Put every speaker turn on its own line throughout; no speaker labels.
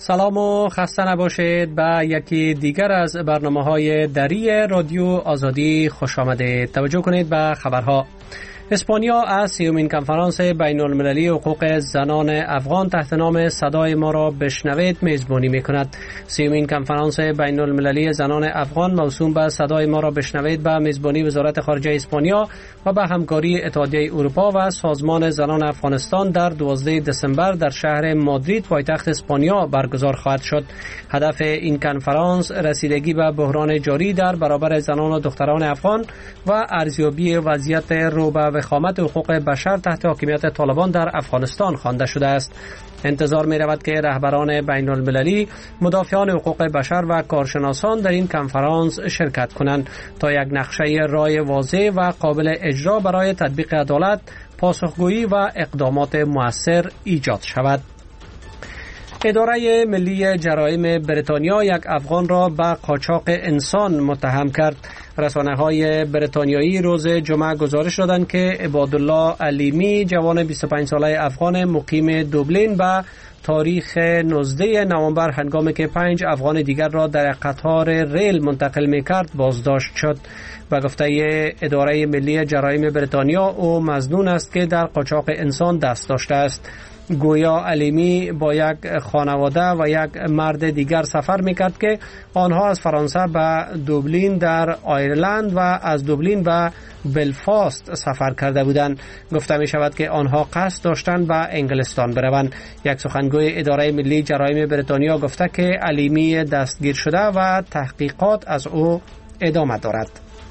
سلام و خسته نباشید. به یکی دیگر از برنامه‌های دری رادیو آزادی خوش آمدید. توجه کنید به خبرها. اسپانیا از 30مین کنفرانس بین المللی حقوق زنان افغان تحت نام صدای ما را بشنوید میزبانی می‌کند. 30مین کنفرانس بین المللی زنان افغان موسوم به صدای ما را بشنوید به میزبانی وزارت خارجه اسپانیا و به همکاری اتحادیه اروپا و سازمان زنان افغانستان در 12 دسامبر در شهر مادرید پایتخت اسپانیا برگزار خواهد شد. هدف این کنفرانس رسیدگی به بحران جاری در برابر زنان و دختران افغان و ارزیابی وضعیت رو به وخامت حقوق بشر تحت حاکمیت طالبان در افغانستان خوانده شده است. انتظار می رود که رهبران بین المللی، مدافعان حقوق بشر و کارشناسان در این کنفرانس شرکت کنند تا یک نقشه رای واضح و قابل اجرا برای تطبیق عدالت، پاسخگویی و اقدامات مؤثر ایجاد شود. اداره ملی جرایم بریتانیا یک افغان را به قاچاق انسان متهم کرد. رسانه‌های بریتانیایی روز جمعه گزارش دادند که عبادالله علیمی، جوان 25 ساله افغان مقیم دوبلین، به تاریخ 19 نوامبر هنگامی که 5 افغان دیگر را در قطار ریل منتقل می‌کرد بازداشت شد. به گفته اداره ملی جرایم بریتانیا او مظنون است که در قاچاق انسان دست داشته است. گویا علیمی با یک خانواده و یک مرد دیگر سفر میکرد که آنها از فرانسه به دوبلین در آیرلند و از دوبلین به بلفاست سفر کرده بودند. گفته می شود که آنها قصد داشتند به انگلستان بروند. یک سخنگوی اداره ملی جرایم بریتانیا گفته که علیمی دستگیر شده و تحقیقات از او ادامه دارد.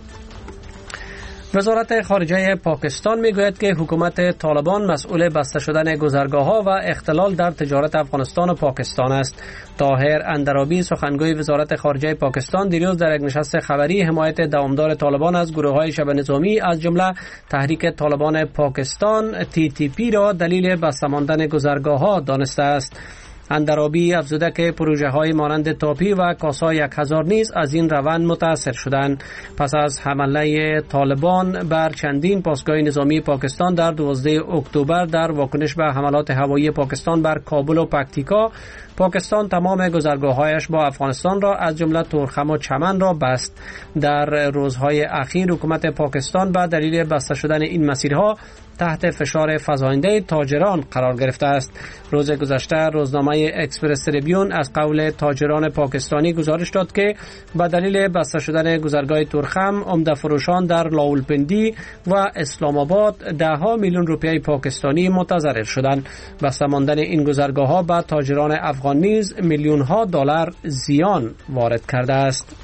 وزارت خارجه پاکستان میگوید که حکومت طالبان مسئول بسته شدن گذرگاه‌ها و اختلال در تجارت افغانستان و پاکستان است. طاهر اندرابی، سخنگوی وزارت خارجه پاکستان، دیروز در یک نشست خبری حمایت دوامدار طالبان از گروه‌های شبه نظامی از جمله تحریک طالبان پاکستان TTP را دلیل بسته ماندن گذرگاه‌ها دانسته است. اندرابی افزوده که پروژه های مانند تاپی و کاسا 1000 نیز از این روند متاثر شدند. پس از حمله طالبان بر چندین پاسگاه نظامی پاکستان در 12 اکتبر در واکنش به حملات هوایی پاکستان بر کابل و پکتیکا، پاکستان تمام گذرگاه‌هایش با افغانستان را از جمله تورخم و چمن را بست. در روزهای اخیر حکومت پاکستان به دلیل بسته شدن این مسیرها تحت فشار فزاینده تاجران قرار گرفته است. روز گذشته روزنامه اکسپرس تریبیون از قول تاجران پاکستانی گزارش داد که به دلیل بسته شدن گذرگاه تورخم، عمده فروشان در لاولپندی و اسلام آباد 10 میلیون روپیه پاکستانی متضرر شدند. بسته ماندن این گذرگاه‌ها به تاجران افغان نیز میلیون‌ها دلار زیان وارد کرده است.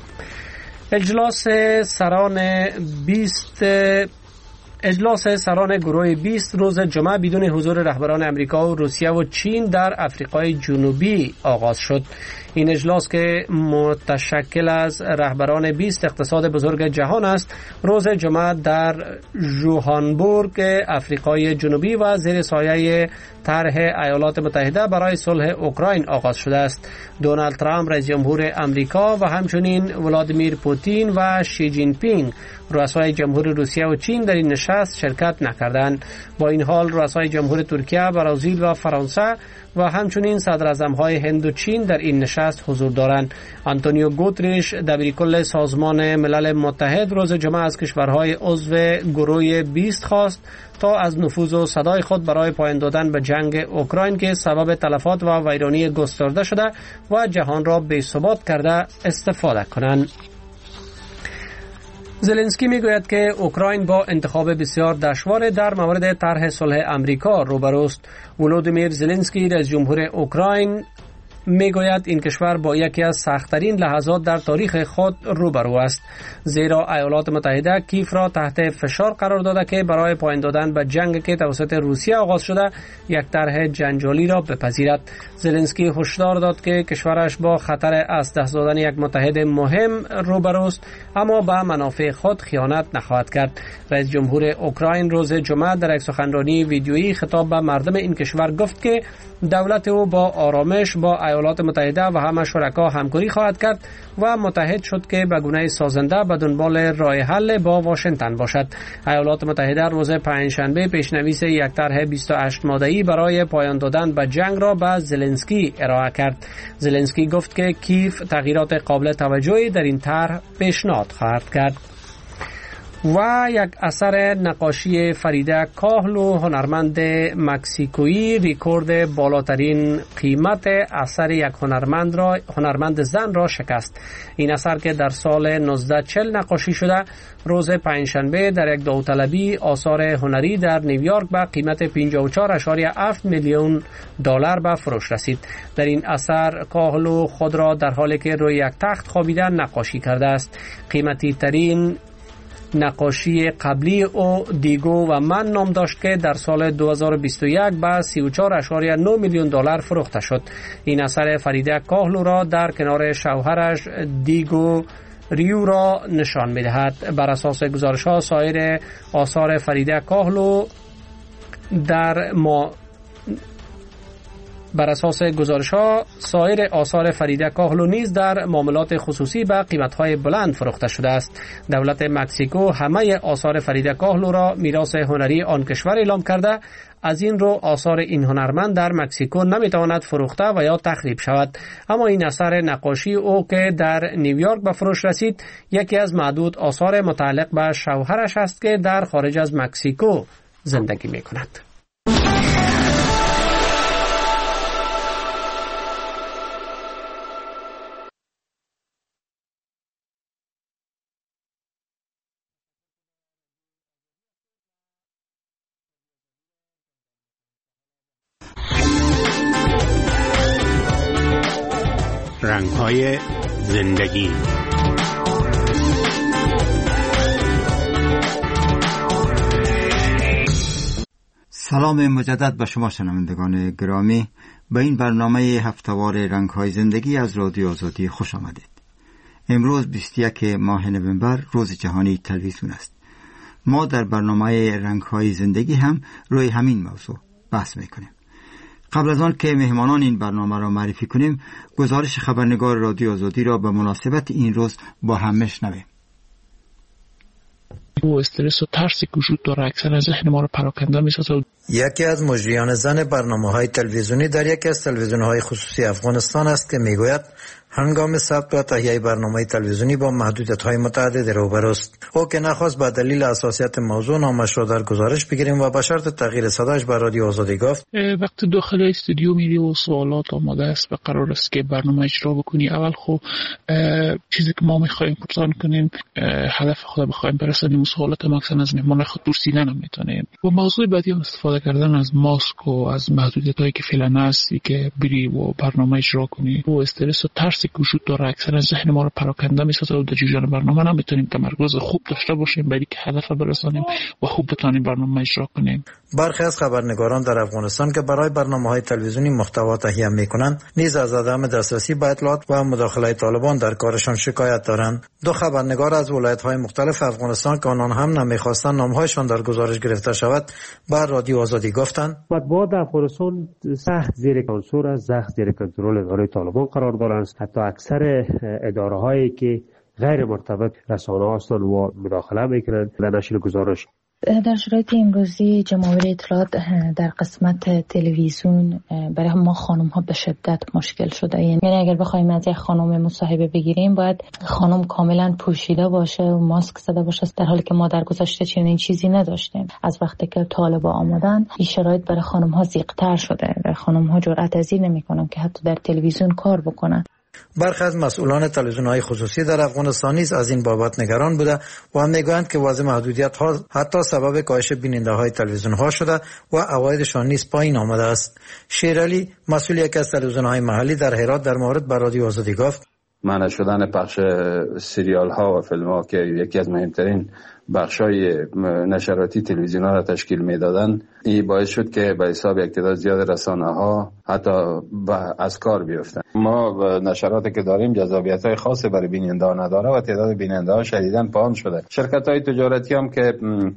اجلاس سران گروه 20 روز جمعه بدون حضور رهبران امریکا و روسیه و چین در افریقای جنوبی آغاز شد. این اجلاس که متشکل از رهبران 20 اقتصاد بزرگ جهان است، روز جمعه در ژوهانسبورگ افریقای جنوبی و زیر سایه طرح ایالات متحده برای صلح اوکراین آغاز شده است. دونالد ترامپ رئیس جمهور امریکا و همچنین ولادیمیر پوتین و شی جین پینگ رؤسای جمهور روسیه و چین در این نشست شرکت نکردند. با این حال رؤسای جمهور ترکیه، برزیل و فرانسه و همچنین صدراعظم‌های هند و چین در این نشست حضور دارند. آنتونیو گوتریش، دبیرکل سازمان ملل متحد، روز جمعه از کشورهای عضو گروه 20 خواست تا از نفوذ و صدای خود برای پایان دادن به جنگ اوکراین که سبب تلفات و ویرانی گسترده شده و جهان را بی‌ثبات کرده استفاده کنند. زلنسکی میگوید که اوکراین با انتخاب بسیار دشوار در مورد طرح صلح امریکا روبروست. ولودیمیر زلنسکی رئیس جمهور اوکراین میگوید این کشور با یکی از سخت‌ترین لحظات در تاریخ خود روبرو است، زیرا ایالات متحده کیف را تحت فشار قرار داده که برای پایان دادن به جنگ که توسط روسیه آغاز شده یک طرح جنجالی را بپذیرد. زلنسکی هشدار داد که کشورش با خطر از دست دادن یک متحد مهم روبروست، اما به منافع خود خیانت نخواهد کرد. رئیس جمهور اوکراین روز جمعه در یک سخنرانی ویدیویی خطاب به مردم این کشور گفت که دولت او با آرامش با ایالات متحده و همه شرکا همکاری خواهد کرد و متحد شد که به گونه سازنده به دنبال راه حل با واشنگتن باشد. ایالات متحده روز پنجشنبه پیشنویس یک طرح 28 ماده‌ای برای پایان دادن به جنگ را به زلنسکی ارائه کرد. زلنسکی گفت که کیف تغییرات قابل توجهی در این طرح پیشنهاد خواهد کرد. و یک اثر نقاشی فریده کاهلو هنرمند مکزیکویی رکورد بالاترین قیمت اثر یک هنرمند زن را شکست. این اثر که در سال 1940 نقاشی شده روز پنجشنبه در یک داوطلبی آثار هنری در نیویورک به قیمت 54.7 میلیون دلار به فروش رسید. در این اثر کاهلو خود را در حالی که روی یک تخت خوابیده نقاشی کرده است. قیمتی ترین نقاشی قبلی او دیگو و من نام داشت که در سال 2021 به 34.9 میلیون دلار فروخته شد. این اثر فریده کاهلو را در کنار شوهرش دیگو ریو را نشان می‌دهد. بر اساس گزارش‌ها سایر آثار فریده کاهلو سایر آثار فریده کاهلو نیز در معاملات خصوصی به قیمت‌های بلند فروخته شده است. دولت مکزیکو همه آثار فریده کاهلو را میراث هنری آن کشور اعلام کرده. از این رو آثار این هنرمند در مکزیکو نمیتواند فروخته و یا تخریب شود. اما این اثر نقاشی او که در نیویورک به فروش رسید یکی از معدود آثار متعلق به شوهرش است که در خارج از مکزیکو زندگی میکند.
رنگ‌های زندگی.
سلام مجدد به شما شنوندگان گرامی. به این برنامه هفته‌وار رنگ‌های زندگی از رادیو آزادی خوش آمدید. امروز 21 ماه نوامبر روز جهانی تلویزیون است. ما در برنامه رنگ‌های زندگی هم روی همین موضوع بحث می‌کنیم. قبل از آن که مهمانان این برنامه را معرفی کنیم، گزارش خبرنگار رادیو آزادی را به مناسبت این روز با هم میشنویم.
و استرس و ترسی که وجود داره اکثر از ذهن ما رو پراکنده می‌سازه.
یکی از مجریان زن برنامه‌های تلویزیونی در یکی از تلویزیون‌های خصوصی افغانستان است که میگوید هنگام ثبت و تهیه برنامه تلویزیونی با محدودیت‌های متعدد روبروست. او که نخواست به دلیل حساسیت موضوع نامش را در گزارش بگیریم و به شرط تغییر صداش به رادیو آزادی گفت
وقتی داخل استودیو میری و سوالات آماده است و قرار است که برنامه اجرا بکنی، اول خب چیزی که ما می‌خوایم پرسان کنیم، هدف خود بخوایم برسونیم، سوالات ماکسن از مهمان خود پرسیدن هم میتونیم. و موضوع بعدی هم استفاده کردن از ماسک و از محدودیت‌هایی که فعلا هستی که بری و برنامه اجرا کنی. و استرس و ترسی که وجود داره اکثر از ذهن ما رو پراکنده می‌سازه و در جریان برنامه نمیتونیم تمرکز خوب داشته باشیم برای که هدف برسونیم و خوب بتونیم برنامه اجرا کنیم.
برخی از خبرنگاران در افغانستان که برای برنامه‌های تلویزیونی محتوا تهیه می‌کنند، نیز از عدم دسترسی به اطلاعات و مداخله طالبان در کارشان شکایت دارند. دو خبرنگار از ولایت‌های مختلف افغانستان که آنان هم نمی‌خواستند نام‌هایشان در گزارش گرفته شود، بر رادیو آزادی گفتند
مطبوعات افغانستان سخت زیر کنترل است، سخت زیر کنترل اداره طالبان قرار دارند. حتی اکثر اداره‌هایی که غیر مرتبط رسانه هستند و مداخله می‌کنند در نشر گزارش.
در شرایط امروزی جمهوری اطلاعات در قسمت تلویزیون برای ما خانم ها به شدت مشکل شده. یعنی اگر بخوایم از یک خانم مصاحبه بگیریم باید خانم کاملا پوشیده باشه و ماسک زده باشه، در حالی که ما در گذشته چنین چیزی نداشتیم. از وقتی که طالبان آمدن این شرایط برای خانم ها ضیق‌تر شده. خانم ها جرأت از این نمی‌کنن که حتی در تلویزیون کار بکنن.
برخی از مسئولان تلویزیون‌های خصوصی در افغانستان نیز از این بابت نگران بوده و میگویند که وضع محدودیت‌ها حتی سبب کاهش بیننده‌های تلویزیون‌ها شده و عوایدشان نیز پایین آمده است. شیرعلی، مسئول یکی از تلویزیون‌های محلی در هرات، در مورد به رادیو آزادی گفت:
منع شدن پخش سریال‌ها و فیلم‌ها که یکی از مهمترین بخشای نشراتی تلویزیون‌ها را تشکیل می‌دادند، این باعث شد که به حساب یک تعداد زیاد رسانه‌ها حتی از کار بیفتند. ما نشراتی که داریم جذابیت‌های خاصی برای بیننده نداره و تعداد بیننده‌ها شدیداً پایین شده. شرکت‌های تجارتی هم که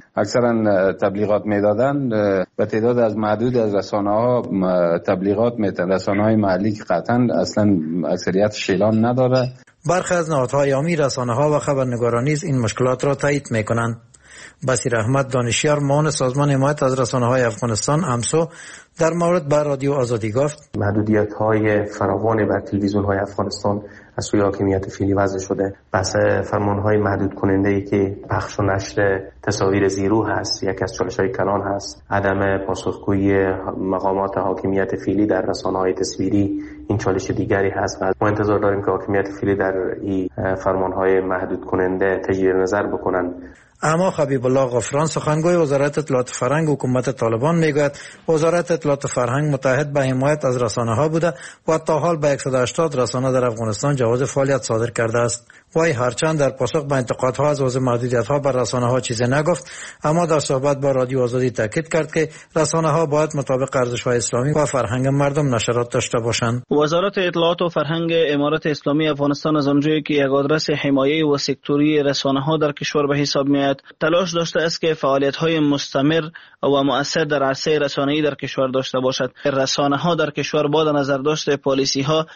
اکثرا تبلیغات میدادن به تعداد از محدود از رسانه‌ها تبلیغات میدن. رسانه‌های محلی که قطعاً اصلاً اکثریت شیلان نداره.
برخی از نهادهای عامی، رسانه‌ها و خبرنگاران نیز این مشکلات را تایید می‌کنند. بصیر احمد دانشیار معاون سازمان حمایت از رسانه‌های افغانستان امسو در مورد بر رادیو آزادی گفت
محدودیت‌های فراوان بر تلویزیون‌های افغانستان از سوی حاکمیت فعلی وضع شده. بحث فرمان‌های محدود کننده‌ای که پخش و نشر تصاویر زیرو هست یک از چالش‌های کلان هست. عدم پاسخگویی مقامات حاکمیت فعلی در رسانه‌های تصویری این چالش دیگری هست و ما انتظار داریم که حاکمیت فعلی در این فرمان‌های محدود کننده تجدید نظر بکنن.
اما حبیب الله غفران سخنگوی وزارت اطلاعات فرهنگ حکومت طالبان میگوید وزارت اطلاعات فرهنگ متحد به حمایت از رسانه‌ها بوده و تا حال به 180 رسانه در افغانستان جواز فعالیت صادر کرده است. وی هرچند در پاسخ به انتقادها از وضع محدودیت‌ها بر رسانه‌ها چیزی نگفت، اما در صحبت با رادیو آزادی تاکید کرد که رسانه‌ها باید مطابق ارزش‌های اسلامی و فرهنگ مردم نشرات داشته باشند.
وزارت اطلاعات و فرهنگ امارات اسلامی افغانستان از آنجایی که یک آدرس حمایه و سکتوری رسانه‌ها در کشور به حساب می‌آید، تلاش داشته است که فعالیت‌های مستمر و مؤثر در عرصه رسانه‌ای در کشور داشته باشد. رسانه‌ها در کشور با نظر داشته پالیسی‌ها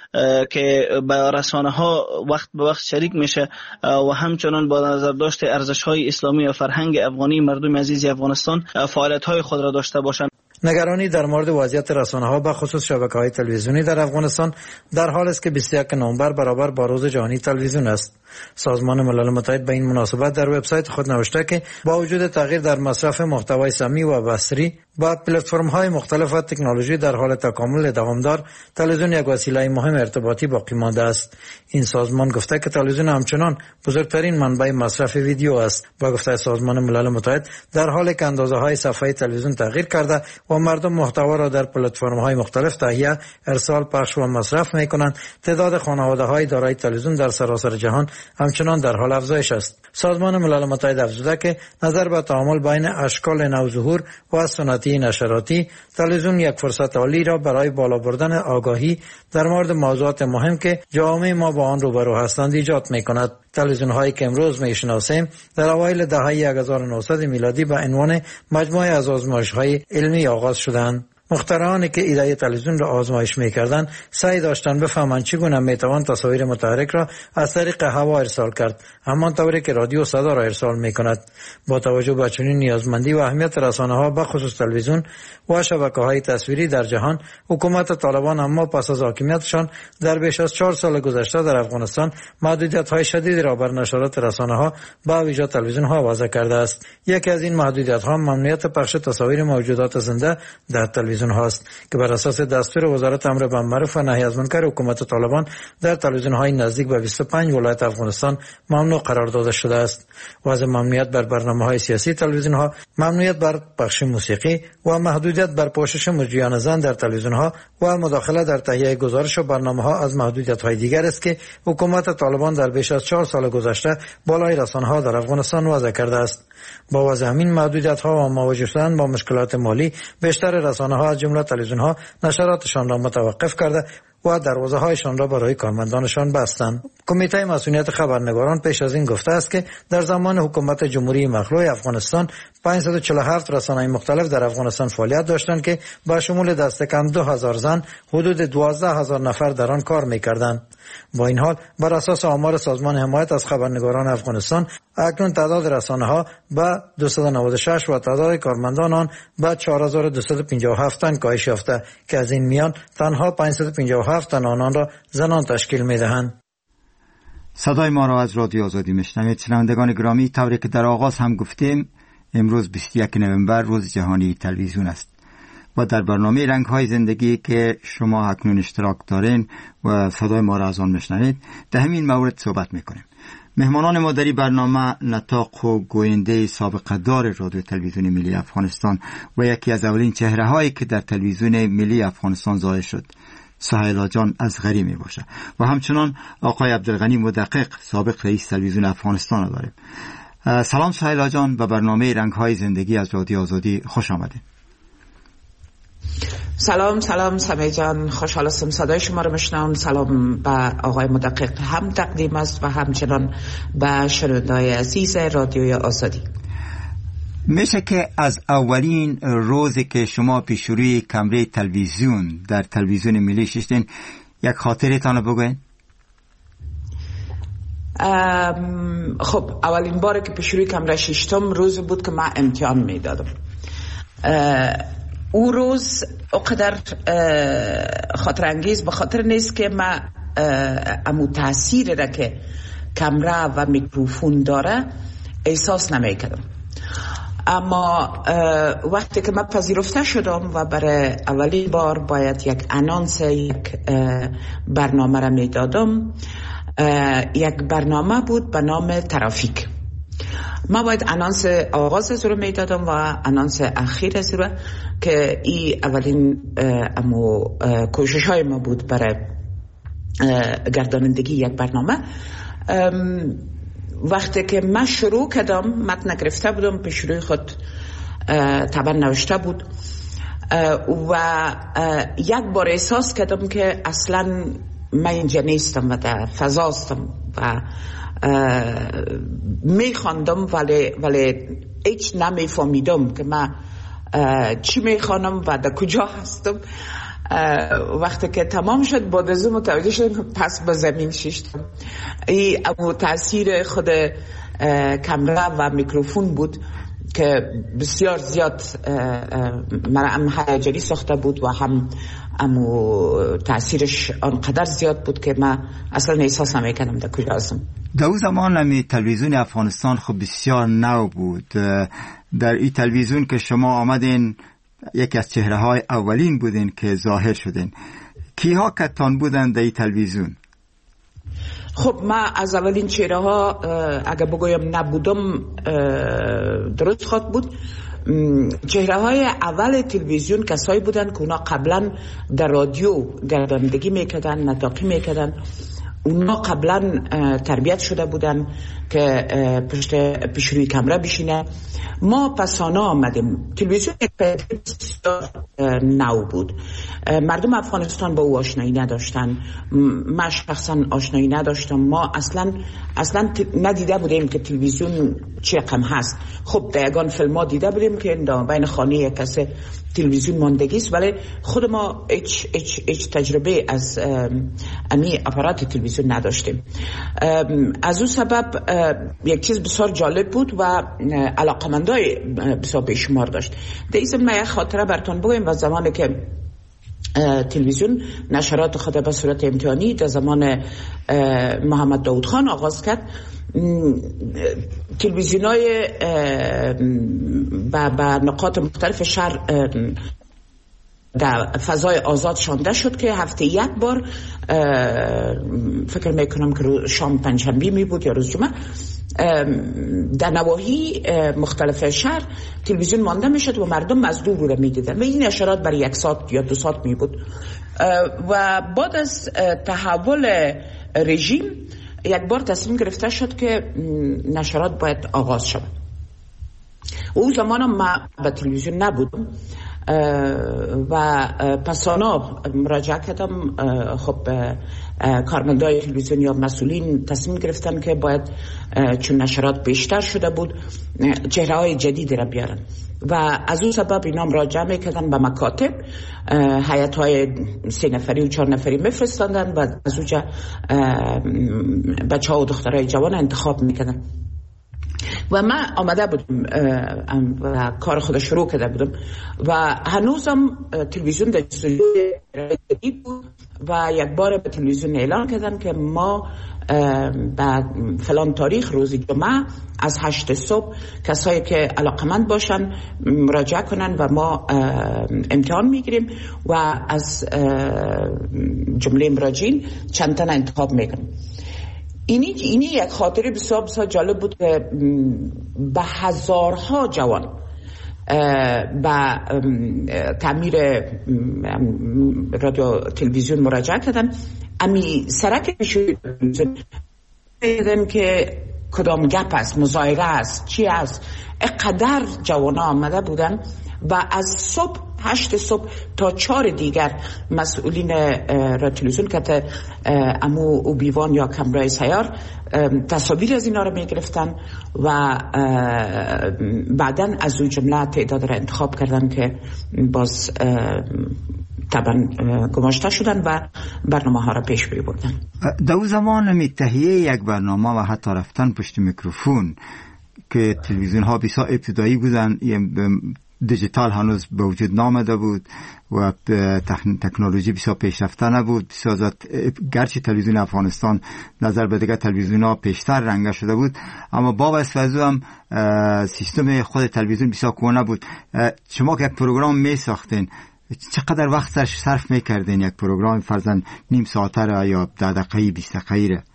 که به رسانه‌ها وقت به وقت شریک میشه و همچنان با نظر داشته ارزش‌های اسلامی و فرهنگ افغانی مردم عزیز افغانستان فعالیت‌های خود را داشته باشند.
نگرانی در مورد وضعیت رسانه‌ها به خصوص شبکه‌های تلویزیونی در افغانستان در حال است که 21 نوامبر برابر با روز جهانی تلویزیون است. سازمان ملل متحد به این مناسبت در وبسایت خود نوشته که با وجود تغییر در مصرف محتوای سمی و بصری با پلتفرم‌های مختلف و تکنولوژی در حال تکامل دوامدار، تلویزیون یک وسیله مهم ارتباطی باقی مانده است. این سازمان گفته که تلویزیون همچنان بزرگترین منبع مصرف ویدیو است. با گفته سازمان ملل متحد در حالی که اندازه‌های صفحه تلویزیون تغییر کرده و مردم محتوا را در پلتفرم‌های مختلف تهیه، ارسال، پخش و مصرف می‌کنند، تعداد خانواده‌های دارای تلویزیون در سراسر جهان همچنان در حال افزایش است. سازمان ملل متحد افزوده که نظر به تعامل بین اشکال نوظهور و سنتی نشراتی، تلویزیون یک فرصت عالی را برای بالا بردن آگاهی در مورد موضوعات مهم که جامعه ما با آن روبرو هستند ایجاد می‌کند. تلویزیون‌هایی که امروز می‌شناسیم در اوایل دهه 1900 میلادی به عنوان مجموعه از آزمایش‌های علمی آغاز شدند. مخترعانی که ایده تلویزیون را آزمایش می‌کردند سعی داشتند بفهمند چگونه می‌توان تصاویر متحرک را از طریق هوا ارسال کرد، همانطوری که رادیو صدا را ارسال می‌کند. با توجه به چنین نیازمندی و اهمیت رسانه‌ها به خصوص تلویزیون و شبکه‌های تصویری در جهان، حکومت طالبان اما پس از حاکمیتشان در بیش از 4 سال گذشته در افغانستان محدودیت‌های شدیدی را بر نشرات رسانه‌ها با ویژه تلویزیون‌ها وضع کرده است. یکی از این محدودیت‌ها ممنوعیت پخش تصاویر موجودات زنده در تلویزیون هاست که بر اساس دستور وزارت امر بالمعروف و نهی از منکر حکومت طالبان در تلویزیون‌های نزدیک به 25 ولایت افغانستان ممنوع قرار داده شده است. وضع ممنوعیت بر برنامه‌های سیاسی تلویزیون‌ها، ممنوعیت بر پخش موسیقی و محدودیت بر پوشش مجریان زن در تلویزیون‌ها و مداخله در تهیه گزارش و برنامه‌ها از محدودیت‌های دیگر است که حکومت طالبان در بیش از 4 سال گذشته بالای رسانه‌ها در افغانستان وضع کرده است. با وضع همین محدودیت‌ها و مواجه شدن با مشکلات مالی، بیشتر رسانه‌ها از جمله تلویزیون‌ها نشراتشان را متوقف کرده و دروازه‌هایشان را برای کارمندانشان بستند. کمیته مسئولیت خبرنگاران پیش از این گفته است که در زمان حکومت جمهوری مخلوع افغانستان 547 رسانه‌های مختلف در افغانستان فعالیت داشتند که با شمول دست کم 2000 زن حدود 12000 نفر در آن کار می‌کردند. با این حال بر اساس آمار سازمان حمایت از خبرنگاران افغانستان اکنون تعداد رسانه‌ها به 296 و تعداد کارمندان آن به 4257 تن کاهش یافته که از این میان تنها 557 تن آنان را زنان تشکیل می‌دهند.
صدای ما را از رادیو آزادی میشنوید. شنوندگان گرامی، طوری که در آغاز هم گفتیم، امروز 21 نوامبر روز جهانی تلویزیون است و در برنامه رنگ‌های زندگی که شما اکنون اشتراک دارین و صدای ما را از آن میشنوید، در همین مورد صحبت میکنیم. مهمانان ما در این برنامه نطاق و گوینده سابقه دار رادیو تلویزیون ملی افغانستان و یکی از اولین چهره‌هایی که در تلویزیون ملی افغانستان ظاهر شد، سهیلا جان ازغری می باشه و همچنان آقای عبدالغنی مدقق، سابق رئیس تلویزیون افغانستان را داریم. سلام سهیلا جان، به برنامه رنگ‌های زندگی از رادیو آزادی خوش آمدید.
سلام سمیع جان، خوشحال هستم صدای شما رو میشنوم. سلام به آقای مدقق هم تقدیم است و همچنان به شنونده‌های عزیز رادیوی آزادی.
میشه که از اولین روزی که شما پیش روی کمره تلویزیون در تلویزیون ملی شدین یک خاطرتان رو بگوین؟
خب اولین بار که پیش روی کمره ششتم روز بود که من امتحان میدادم. او روز اقدر خاطر انگیز به خاطر نیست که من امو تأثیر را که کمره و میکروفون داره احساس نمیکردم، اما وقتی که من پذیرفته شدم و برای اولین بار باید یک انانس یک برنامه را میدادم، یک برنامه بود به نام ترافیک. ما باید انانس آغاز از رو میدادم و انانس اخیر از رو که ای اولین کوشش های ما بود برای گردانندگی یک برنامه. وقتی که من شروع کردم متن گرفته بودم، پیش روی خود طبعا نوشته بود و یک بار احساس کردم که اصلا من اینجا نیستم و در فضاستم و میخواندم ولی هیچ نمیفهمیدم که من چی میخوانم و در کجا هستم. وقتی که تمام شد بعد از متوجه شدم پس به زمین شیشتم. این تاثیر خود کامera و میکروفون بود که بسیار زیاد مرا هم هیجانی ساخته بود و هم تاثیرش آنقدر زیاد بود که من اصلا احساس نمی‌کردم در کجا هستم.
در اون زمان تلویزیون افغانستان خب بسیار نو بود. در این تلویزیون که شما آمدین یکی از چهره‌های اولین بودین که ظاهر شدین. کیها کتان بودن در این تلویزیون؟
خب من از اولین چهره‌ها اگه بگویم نبودم درست خواهد بود. چهره‌های اول تلویزیون کسایی بودن که اونا قبلا در رادیو گردانندگی میکردن، نطاقی میکردن. اونا قبلا تربیت شده بودن که پیش روی کامera بشینه. ما پسانه آمدیم. تلویزیون یک بسیار نو بود. مردم افغانستان با او آشنایی نداشتن. من شخصا آشنایی نداشتم. ما اصلا ندیده بودیم که تلویزیون چه رقم هست. خب در یگان فیلم ها دیده بودیم که بین خانه یک کسی تلویزیون ماندگی است، ولی خود ما هیچ تجربه از امی اپارات تلویزیون نداشتیم. از اون سبب یک چیز بسیار جالب بود و علاقمندای بسیار بیشمار داشت. در این من یک خاطره براتون بگویم. و زمانی که تلویزیون نشرات خود به صورت امتحانی در زمان محمد داود خان آغاز کرد، تلویزیونای به نقاط مختلف شهر در فضای آزاد شانده شد که هفته یک بار، فکر میکنم که شام پنجشنبه می بود یا روز جمعه، در نواحی مختلف شهر تلویزیون مانده می شد و مردم از دور رو می دیدن و این نشرات برای 1 ساعت یا 2 ساعت می بود. و بعد از تحول رژیم یک بار تصمیم گرفته شد که نشرات باید آغاز شد. اون زمان من به تلویزیون نبودم و پسانا مراجعه کردم. خب کارمندای تلویزیون یا مسئولین تصمیم گرفتن که باید چون نشرات بیشتر شده بود چهره‌های جدیدی را بیارن و از اون سبب اینا مراجعه میکردن به مکاتب. هیئت‌های 3 نفری و 4 نفری میفرستاندن و از اونجا بچه‌ها و دخترای جوان انتخاب میکردن و من آمده بودم و کار خود شروع کرده بودم و هنوزم تلویزیون در استودیو بود و یک بار به تلویزیون اعلان کردن که ما بعد فلان تاریخ روز جمعه از 8 صبح کسایی که علاقمند باشن مراجعه کنن و ما امتحان میگیریم و از جمله مراجعین چند تا انتخاب میکنیم. اینی یک خاطره بسیار بسیار جالب بود که به هزارها جوان به تعمیر رادیو تلویزیون مراجعه کردن. امی سرک تلویزیون دیدن که کدام گپ است، مظاهره است، چی است. اقدر جوان ها آمده بودن و از صبح 8 صبح تا 4 دیگر مسئولین را تلویزیون که امو اوبیوان یا کمرای سیار تصاویر از اینا را می گرفتن و بعدن از اون جمله تعداد را انتخاب کردن که باز طبعا گماشته شدن و برنامه ها را پیش بردن.
در اون زمان تهیه یک برنامه و حتی رفتن پشت میکروفون که تلویزیون ها بسیار ابتدایی بودن، دیجیتال هنوز به وجود نامده بود و تکنولوژی بسیار پیشرفته نبود. بسیار زیاد گرچه تلویزیون افغانستان نظر به دیگر تلویزیون ها پیشتر رنگه شده بود، اما با واسه هم سیستم خود تلویزیون بسیار کهنه بود. شما که یک پروگرام می ساختین چقدر وقت صرف می کردین یک پروگرام فرضاً نیم ساعته را یا 10 دقیقه 20 دقیقه را؟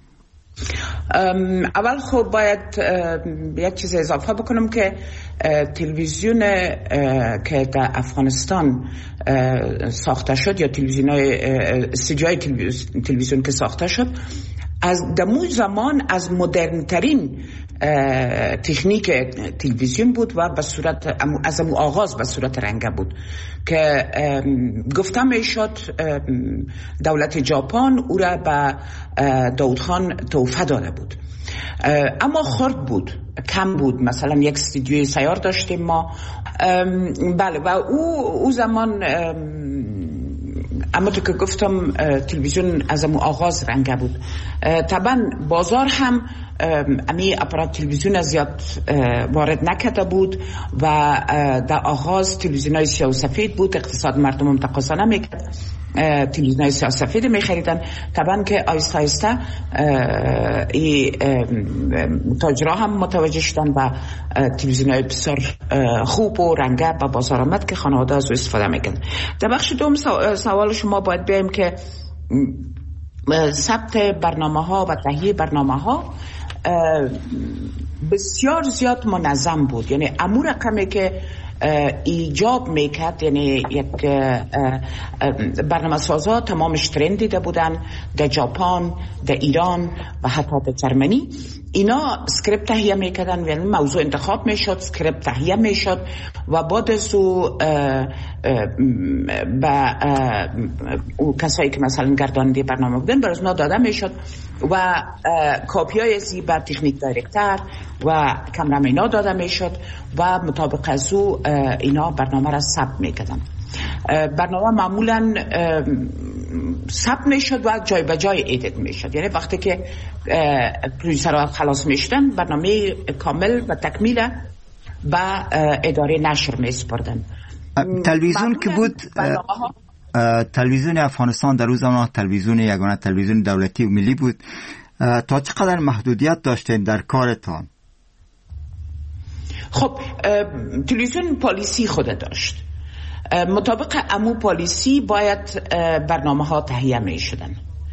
اول خب باید یک چیز اضافه بکنم که تلویزیون که در افغانستان ساخته شد یا استودیوهای تلویزیون که ساخته شد از دمو زمان از مدرن ترین تکنیک تلویزیون بود و به صورت از آغاز به صورت رنگه بود که گفته میشد دولت ژاپن او را به داود خان تحفه داده بود، اما خرد بود، کم بود. مثلا یک استودیوی سیار داشتیم ما، بله، و او زمان اما تو که گفتم تلویزیون از امو آغاز رنگه بود. طبعا بازار هم امی اپارات تلویزیون زیاد وارد نکرده بود و در آغاز تلویزیون های سیاه و سفید بود، اقتصاد مردم هم تقاضا نمیکرد، تلویزیون های سیاه و سفید میخریدن. طبعا که آیسته آیسته تاجرها هم متوجه شدن و تلویزیون های بسیار خوب و رنگه به بازار آمد که خانواده از او استفاده میکرد. در بخش دوم سوال شما باید بیاییم که ثبت برنامه ها و تهیه برنامه ها بسیار زیاد منظم بود. یعنی امو رقمی که ایجاب میکرد، یعنی یک برنامه سازا تمامش ترند دیده بودن در ژاپن، در ایران و حتی در جرمنی. اینا اسکریپت تهیه میکردن، یعنی موضوع انتخاب میشد، اسکریپت تهیه میشد و بعد از او با کسایی که مثلا گرداننده برنامه بودن برای اونا داده میشد و کاپی های ازی به تکنیک دایرکتر و کامرامنا داده میشد و مطابق از او اینا برنامه را ثبت میکردن. برنامه معمولا ثبت میشد و جای به جای ادیت میشد، یعنی وقتی که پرودوسرها خلاص میشدن برنامه کامل و تکمیل به اداره نشر میسپردن.
تلویزیون که بود تلویزیون افغانستان در روز زمان تلویزیون یگانه تلویزیون دولتی و ملی بود. تا چقدر محدودیت داشتین در کارتان؟
خب تلویزیون پالیسی خود داشت. مطابق امو پالیسی باید برنامه ها تهیه می شدن.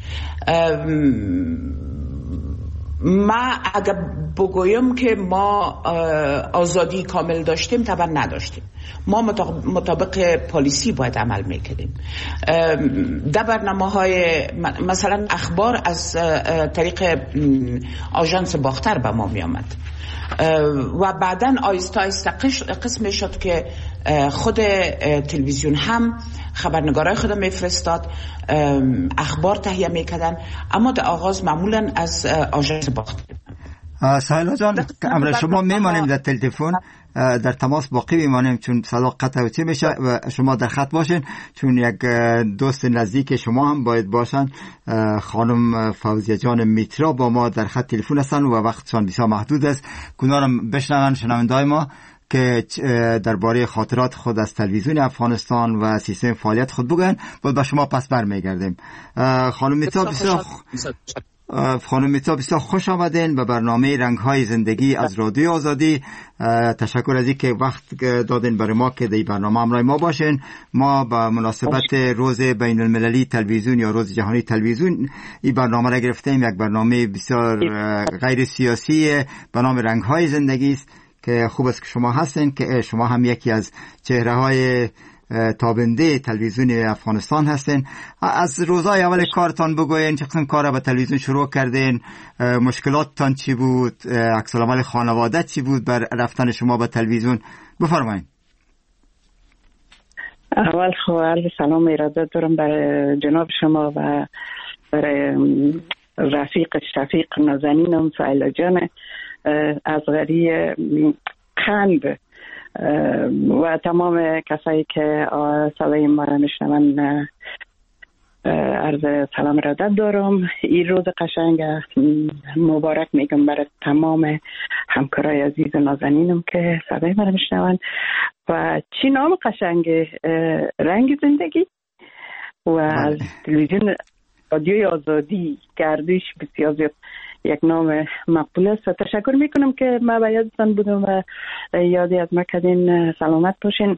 ما اگر بگویم که ما آزادی کامل داشتیم، طبعا نداشتیم. ما مطابق پالیسی باید عمل میکردیم. در برنامه های مثلا اخبار از طریق آژانس باختر به ما می آمد و بعداً آیسته آیسته قسم شد که خود تلویزیون هم خبرنگارای خود میفرستاد، اخبار تهیه میکردن، اما در آغاز معمولاً از آژانس باختر.
سهیلا جان، امر شما میمانیم در تلفن، در تماس باقی میمانیم چون صدا قطع میشه و شما در خط باشین، چون یک دوست نزدیک شما هم باید باشن. خانم فوزیه جان میترا با ما در خط تلفن هستن و وقتشان بسیار محدود است. کنارم بشنون شنوندای ما که درباره خاطرات خود از تلویزیون افغانستان و سیستم فعالیت خود بگن، بعد با شما پس برمیگردیم. خانم میترا بسیار خوش آمدین به برنامه رنگ‌های زندگی از رادیو آزادی. تشکر از اینکه وقت دادین برای ما که در این برنامه همراه ما باشین. ما با مناسبت روز بین المللی تلویزیون یا روز جهانی تلویزیون این برنامه را گرفتیم. یک برنامه بسیار غیر سیاسی به نام رنگ‌های زندگی است که خوب است که شما هستین، که شما هم یکی از چهره‌های تابنده تلویزیون افغانستان هستین. از روزهای اول کارتان بگوین، چه قسم کار به تلویزیون شروع کردین، مشکلاتتان چی بود، عکس العمل خانواده چی بود بر رفتن شما به تلویزیون؟ بفرمایید.
اول عرض سلام ارادت دارم برای جناب شما و برای رفیق نازنینم سایلا جان اصغری قند و تمام کسایی که صدای ما را میشنون عرض سلام ارادت دارم. این روز قشنگ مبارک میگم برای تمام همکارای عزیز نازنینم که صدای ما را میشنون. و چی نام قشنگ؟ رنگ زندگی و از تلویزیون رادیوی آزادی گردش بسیار زیاد یک نام مقبول است. تشکر میکنم که ما به یادتان بودم و یادی از ما کردین. سلامت باشین.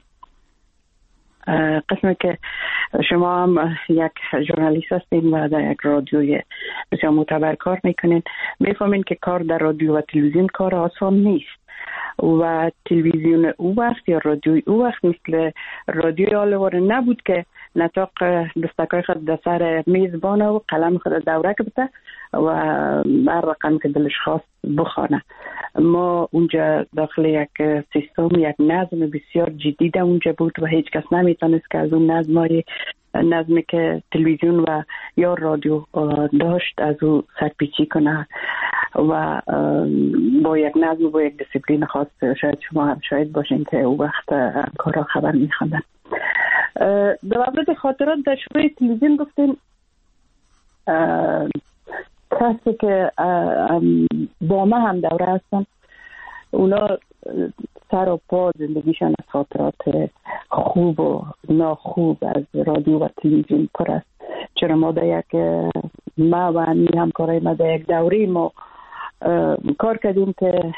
قسمی که شما هم یک ژورنالیست هستین و در یک رادیوی بسیار معتبر کار میکنین، میفهمین که کار در رادیو و تلویزیون کار آسان نیست و تلویزیون او وقت یا رادیوی او وقت مثل رادیوی آلوار نبود که نطاق دستکای خود در سر میزبانه و قلم خود دوره کبته و هر رقم که دلش خواست بخوانه. ما اونجا داخل یک سیستم، یک نظم بسیار جدی در اونجا بود و هیچ کس نمیتونست که از اون نظمی که تلویزیون و یا رادیو داشت از او سرپیچی کنه و با یک نظم و با یک دیسیپلین خاص. شاید شما هم شاید باشین که او وقت کارا خبر میخوندن. در مورد خاطرات در شبه تلویزیون گفتین کسی که با ما هم دوره هستن اونا سر و پا زندگیشان از خاطرات خوب و ناخوب از رادیو و تلویزیون پر است. چرا ما در یک ما و همکارای ما در یک دوره ما کار کردیم که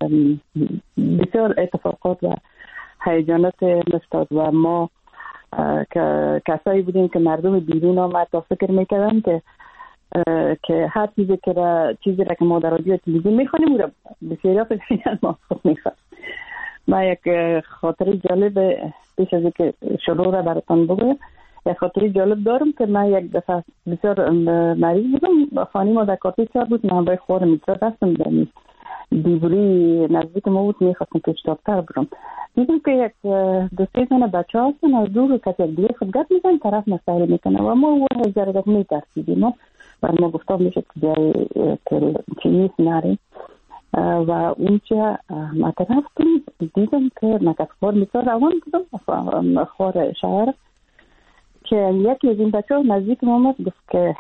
بسیار اتفاقات و هیجانات میفتاد و ما کسایی بودیم که مردم بیرون آمد تا فکر میکردن که هر چیزی را که ما در رادیو تلویزیون میخوانیم او را بسیاری فکر ما خود میخواد. ما یک خاطری جالب پیش از که شروع را براتان بگویم، یک خاطری جالب دارم که من یک دفعه بسیار مریض بودم، خانه ما در کارتی چار بود، من برای خوار میترا دستم دارم دیوری نزدیک ما بود، میخواستم پیش دکتر برم. دیدم که یک دو سه تانه بچه هستن از دور کسی یک دیگه خود گپ میزن طرف مسئله میکنه و ما او هزارگت میترسیدیم و ما گفتم میشه که جای چیز نریم و اونجا ما رفتم دیدم که من که خوار میترا روان بودم خوار شهر که یکی از این بچه ها نزدیک ما آمد گفت که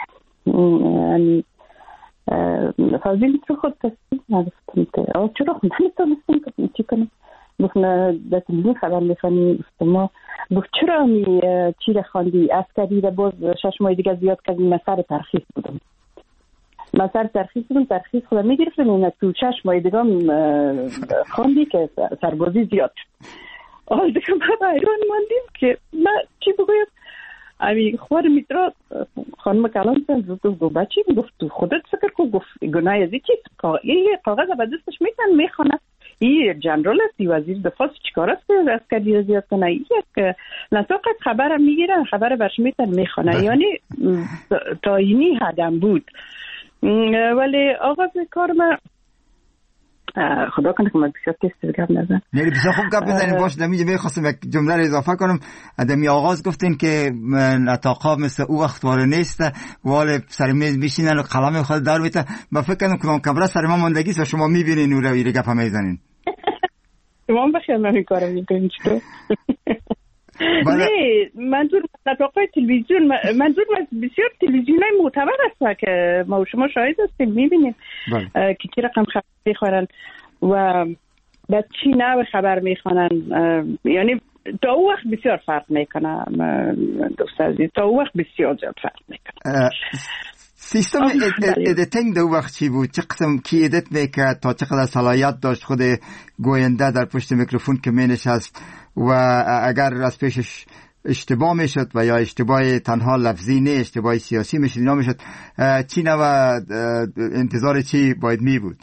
فاضل تو خود کسی نگفتم که چرا خود نمیتونستم که چی کنم. گفت در تلویزیون خبر میخوانی. گفت ما گفت چرا چی را خواندی عسکری را باز 6 ماه دیگه زیاد کردیم. من سر ترخیص بودم ترخیص خودم میگرفتم این تو 6 ماه دیگه خواندی که سربازی زیاد. آل دیگه ما ایران ماندیم که من چی بگویم. امی خوار میترا خانم کلام سن تو بچی گفت تو خودت فکر کن. گفت گناه ازی چیست؟ این کاغذ به دستش میخونه. این جنرال است، وزیر دفاع چیکار است که عسکری را زیاد کنه؟ یک نطاقت خبر میگیره، خبر برش میخونه. یعنی تا اینی حدم بود. ولی آغاز کار من خدا کنه که من بسیار تست گپ نزن.
نه بسیار خوب گپ بزنید. باش نمیشه میخواستم یک جمله رو اضافه کنم. دمی آغاز گفتین که نطاقا مثل او وقت واره نیست، وال سر میز میشینن و قلم خود دار بیته. من فکر کنم که کمره سر ما ماندگی است و شما میبینین او رو ایره گپ میزنین.
شما بخیر من این کارو میکنین چطور؟ نه منظور نطاقای تلویزیون، منظور بسیار تلویزیونای معتبر است که ما و شما شاهد هستیم میبینیم که چی رقم خبر میخورن و به چی نوع خبر میخوانن. یعنی تا او وقت بسیار فرق میکنه دوست عزیز، تا او وقت بسیار زیاد فرق میکنه.
سیستم ادیتینگ دو وقت چی بود؟ چه قسم کی ادیت میکرد؟ تا چقدر صلاحیت داشت خود گوینده در پشت میکروفون که مینشست و اگر از پیشش اشتباه میشد و یا اشتباه تنها لفظی نه اشتباه سیاسی میشد اینا میشد، چی نوع انتظار چی باید می بود؟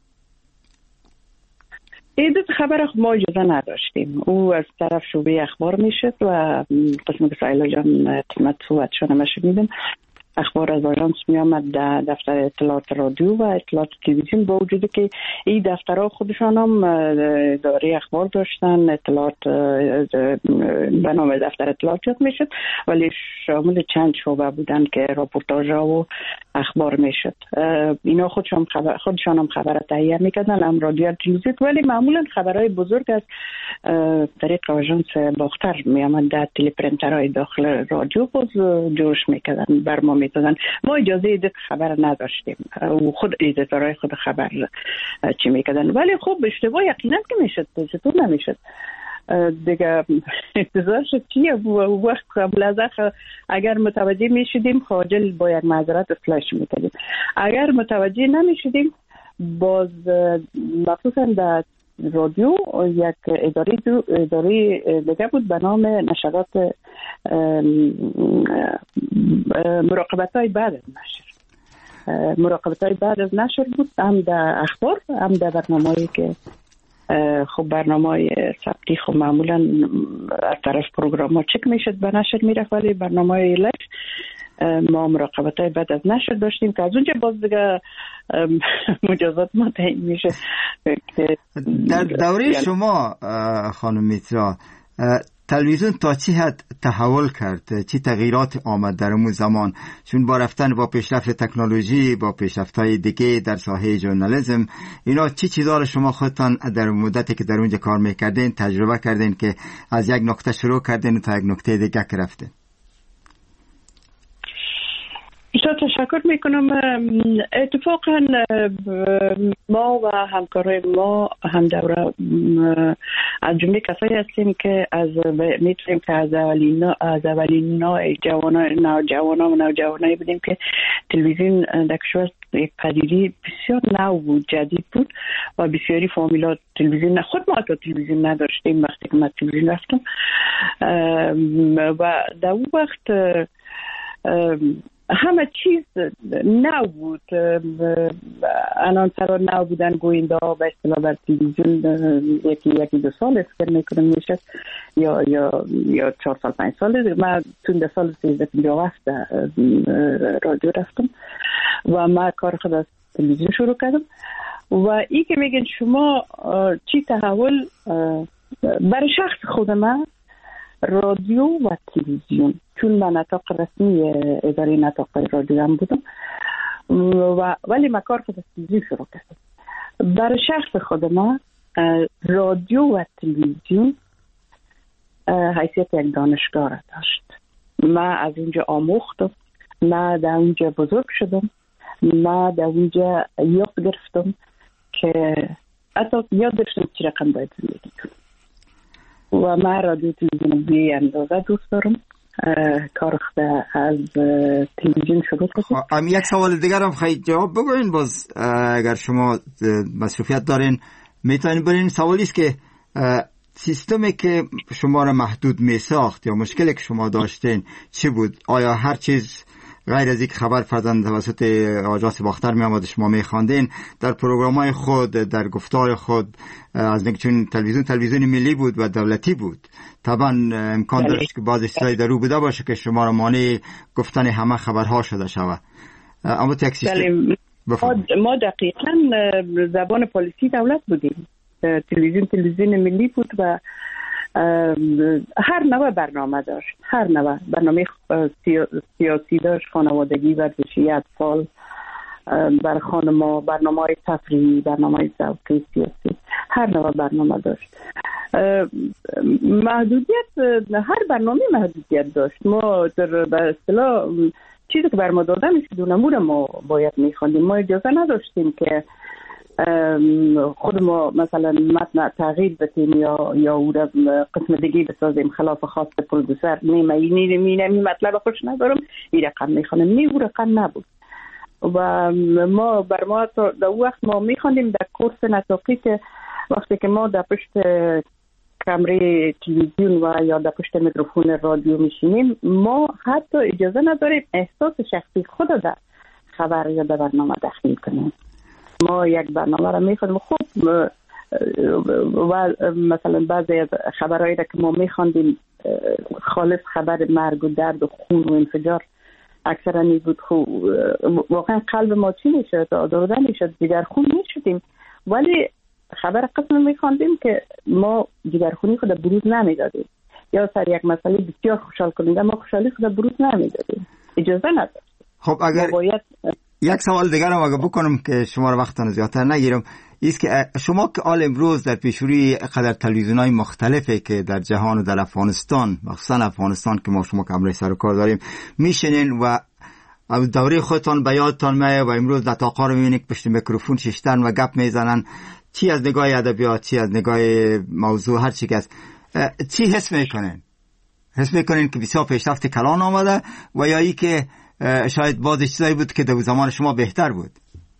ایدت خبر ما اجازه نداشتیم. او از طرف شعبه اخبار میشد و قسم که سایلا جان خدمت صحبت شده ما شنیدیم اخبار از آژانس می آمد در دفتر اطلاعات رادیو و اطلاعات تلویزیون، با وجودی که این دفترها خودشان هم اداره اخبار داشتن، اطلاعات به نام دفتر اطلاعات میشد، ولی شامل چند شعبه بودن که راپورتاژ و اخبار میشد. اینا خودشان هم خبر تهیه میکردن، هم رادیو تلویزیون، ولی معمولا خبرهای بزرگ از طریق آژانس باختر می آمد در تلی پرینترهای داخل رادیو باز جوش میکردن، برما میدادن. ما اجازه ایدیت خبر نداشتیم و خود ایدیتورهای خود خبر چی میکردن، ولی خب اشتباه یقینا که میشد، چطور نمیشد دیگه. انتظار شد چیه وقت قبل از اگر متوجه میشدیم خاجل با یک معذرت اصلاحش میکردیم، اگر متوجه نمیشدیم باز مخصوصا در رادیو یک اداره دیگه بود به نام نشرات مراقبت‌های بعد از نشر. مراقبت‌های بعد از نشر بود، هم در اخبار هم در برنامه‌ای که خب برنامه‌های ثبتی خب معمولا از طرف پروگرام‌ها چک میشد به نشر میرفت، ولی برنامه‌های لایو ما مراقبت‌های بعد از نشر داشتیم که از اونجا باز دیگه مجازات ما تعیین میشه.
در دوره شما خانم میترا تلویزیون تا چی حد تحول کرد؟ چی تغییرات آمد در اون زمان؟ چون با رفتن با پیشرفت تکنولوژی، با پیشرفت‌های دیگه در ساحه ژورنالیسم، اینا چی چیزا رو شما خودتان در مدتی که در اونجا کار میکردین تجربه کردین که از یک نقطه شروع کردین تا یک نقطه دیگه که رفتین؟
تشکر میکنم. اتفاقا ما و همکارای ما هم دوره از جمله کسایی هستیم که میتونیم که از اولین نوع جوانایی بودیم که تلویزیون در کشور یک پدیده بسیار نو بود، جدید بود و بسیاری فامیلات تلویزیون، خود ما حتی تلویزیون نداشتیم وقتی که من تلویزیون رفتم و در اون وقت همه چیز نو بود، انانسرها نو بودن، گوینده ها به اصطلاح بر تلویزیون یکی 2 سال اسکر میکنم میشه یا 4 سال 5 سال. من تون سال 1357 رادیو رفتم و من کار خود از تلویزیون شروع کردم و این که میگن شما چی تحول برای شخص خود من رادیو و تلویزیون، چون من نطاق رسمی اداره نطاق رادیو هم بودم ولی من کار خود از تلویزیون شروع کردم. برای شخص خود من رادیو و تلویزیون حیثیت یک دانشگاه را داشت. من از اونجا آموختم، من در اونجا بزرگ شدم، من در اونجا یاد گرفتم که حتی یاد گرفتم چی رقم باید زندگی کنم و من رادیو تلویزیون بی اندازه دوست دارم. کار از تلویزیون شروع کردم.
یک سوال دیگر هم خواهید جواب بگوین، باز اگر شما مسئولیت دارین میتونین برین. سوالی است که سیستمی که شما را محدود می ساخت یا مشکلی که شما داشتین چی بود؟ آیا هر چیز غیر از یک خبر فرزند توسط آژانس باختر می آمد شما می خواندین در پروگرام‌های خود، در گفتار خود، از اینکه چون تلویزیون ملی بود و دولتی بود طبعا امکان داشت که بعضی چیزای در رو بوده باشه که شما را مانع گفتن همه خبرها شده شود. اما یک سیستم
ما دقیقاً زبان پالیسی دولت بودیم. تلویزیون ملی بود و هر نوع برنامه داشت، هر نوع برنامه سیاسی داشت، خانوادگی، ورزشی، اطفال، بر خانم‌ها، برنامه‌های تفریحی، برنامه‌های ذوقی، سیاسی، هر نوع برنامه داشت. محدودیت، هر برنامه محدودیت داشت. ما در به اصطلاح چیزی که بر ما داده میشد اونمون ما باید میخواندیم. ما اجازه نداشتیم که خود ما مثلا متن تغییر بدیم یا او را قسم دیگه بسازیم خلاف خواست پرودوسر. این مطلب خوش ندارم، این رقم میخوانم، او رقم نبود و ما بر ما در وقت ما میخواندیم در کورس نطاقی که وقتی که ما در پشت کامره تلویزیون و یا در پشت میکروفون رادیو میشینیم ما حتی اجازه نداریم احساس شخصی خود در خبر یا در برنامه داخل کنیم. ما یک برنامه را میخواندیم خوب و مثلا بعضی از خبرهایی را که ما میخواندیم خالص خبر مرگ و درد و خون و انفجار اکثرا این بود. واقعا قلب ما چی میشد، آزرده میشد، جگرخون میشدیم. ولی خبر قسم میخواندیم که ما جگرخونی خود بروز نمیدادیم، یا سر یک مسئله بسیار خوشحال کننده ما خوشحالی خود بروز نمیدادیم، اجازه نداشتیم.
خب اگر یک سوال دیگر هم اگر بکنم که شما رو وقتتان زیادتر نگیرم، ایست که شما که آل امروز در پیشروی قدر تلویزیون‌های مختلفی که در جهان و در افغانستان، مخصوصا افغانستان که ما شما کمره سر و کار داریم میشنین و دوره خودتان به یادتان میاد و امروز نطاقا رو میبینید پشت میکروفون ششتن و گپ میزنن، چی از نگاه ادبیات، چی از نگاه موضوع، هر چی که است، چی حس میکنین؟ حس میکنین که بسیار پیشرفت کلان آمده و یا ای که شاید بعضی چیزایی بود که در زمان شما بهتر بود؟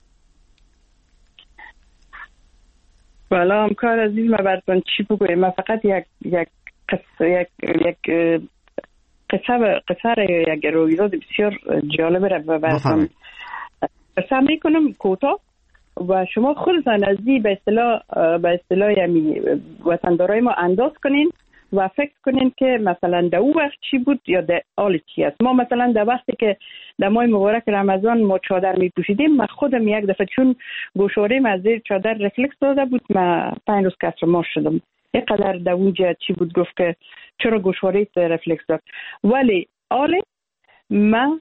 والا همکار عزیز، من براتون چی بگویم؟ من فقط یک قصه رویداد بسیار جالب را براتون قصه میکنم کوتاه و شما خودتان از این به اصطلاح وطندارای ما انداز کنین و فکر کنین که مثلا در او وقت چی بود یا در حال چی است. ما مثلا در وقتی که در ماه مبارک رمضان ما چادر می پوشیدیم، من خودم یک دفعه چون گوشواریم از زیر چادر رفلکس داده بود، من 5 روز کسر ماش شدم. اینقدر در اونجا چی بود گفت که چرا گوشوارت رفلکس داد. ولی حالا من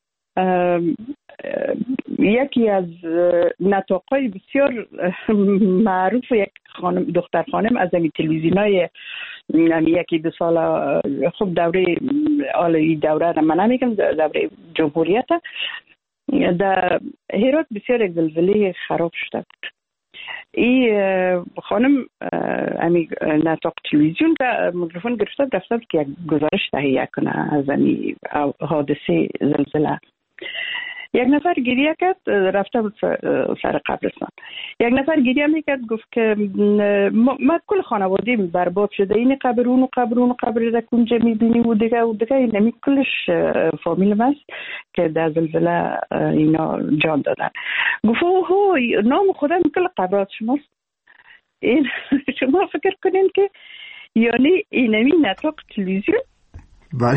یکی از نطاقای بسیار معروف یک دختر خانم از این تلویزیونای یکی 2 سال، خب دوره آلی دوره را من نمیگم، دوره جمهوریت در هرات بسیار یک زلزله خراب شده بود. این خانم امی نطاق تلویزیون در میکروفون گرفته رفته که یک گزارش تهیه کنه از این حادثه زلزله. یک نفر گریه کرد، رفته بود سر قبرستان. یک نفر گریه میکرد گفت که ما کل خانوادیم برباد شده، این قبر اون قبر را کنجا میبینیم و دیگه این کلش فامیل ماست که در زلزله اینا جان دادن. گفت اوه نام خدا کل قبرات شماست. این شما فکر کنین که یعنی اینمی نطاق تلویزیون
بله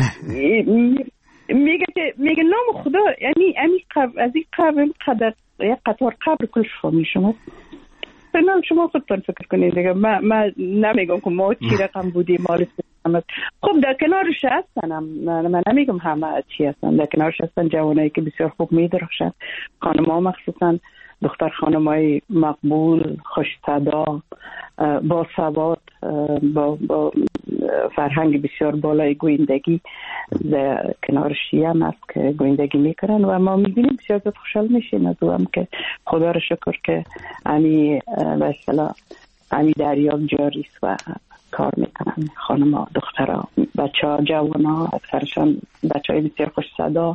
میگه نام خدا، یعنی از این قبر قدر یک قطار قبر کلش فامیل شماست. نام شما خودتون فکر کنید دیگه. من نمیگم که ما چی رقم بودیم مال سلامت. خب در کنارش هستن، من نمیگم همه چی هستن، در کنارش هستن جوانایی که بسیار خوب میدرخشن، خانم‌ها مخصوصا دختر خانم‌های مقبول، خوش صدا، با سواد، با فرهنگ بسیار بالای گویندگی در کنار شیعه هم هست که گویندگی میکنن و ما میبینیم بسیار زیاد خوشحال میشیم از او هم که خدا رو شکر که امی به اصطلاح امی دریاب جاری است و کار میکنن. خانم‌ها، دخترها، بچه‌ها، جوان‌ها، اکثرشان بچه‌های بسیار خوش صدا.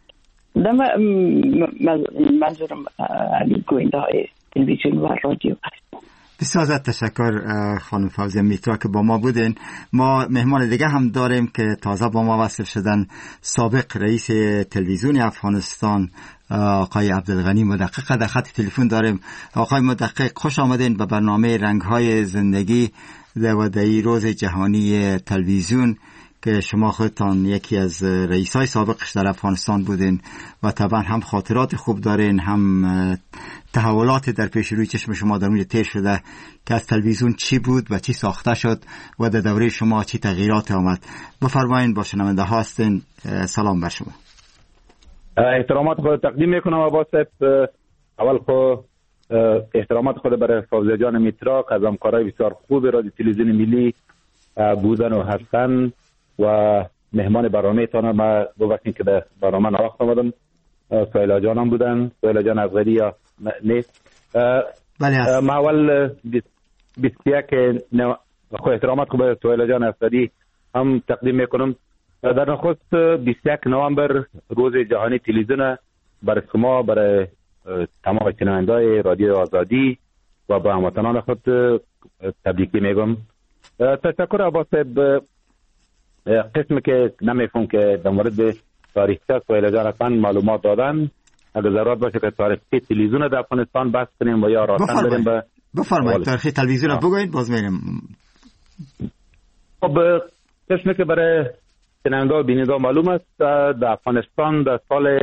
منظورم گوینده های تلویزیون و رادیو هست.
بسیار زیاد تشکر خانم فوزیه میترا که با ما بودین. ما مهمان دیگه هم داریم که تازه با ما وصل شدن، سابق رئیس تلویزیون افغانستان آقای عبدالغنی مدقق در خط تلفن داریم. آقای مدقق خوش آمدین به برنامه رنگ‌های زندگی و در روز جهانی تلویزیون که شما خودتان یکی از رئیسای سابقش در افغانستان بودین و طبعا هم خاطرات خوب دارین، هم تحولات در پیش روی چشم شما در اونجا طی شده که از تلویزیون چی بود و چی ساخته شد و در دوره شما چی تغییرات آمد. بفرمایید، با شنونده ها هستین. سلام بر شما.
احترامات خود تقدیم میکنم عباس صاحب. اول خو احترامات خود برای فوزیه جان میترا که از همکارای بسیار خوب رادیو تلویزیون ملی بودن و هستن و مهمان برنامه تان ما ببخشید که در برنامه نوقت آمدم. سهیلا جان هم بودن، سهیلا جان افغانی یا نیست. ما اول 21 خو احترامات خو به سهیلا جان افغانی هم تقدیم میکنم. در نخست 21 نوامبر روز جهانی تلویزیون برای شما، برای تمام شنونده‌های رادیو آزادی و به هموطنان خود تبریک میگم. تشکر عباس صاحب. قسمی که نمیفهم که در مورد تاریخچه سهیلا جان افغان معلومات دادن، اگر ضرورت باشه که تاریخچه تلویزیون در افغانستان بحث کنیم و یا راستن بریم به
بفرمایید تاریخچه تلویزیون رو بگوید باز میریم.
خب قسمی که برای شنونده و بیننده معلوم است در افغانستان در سال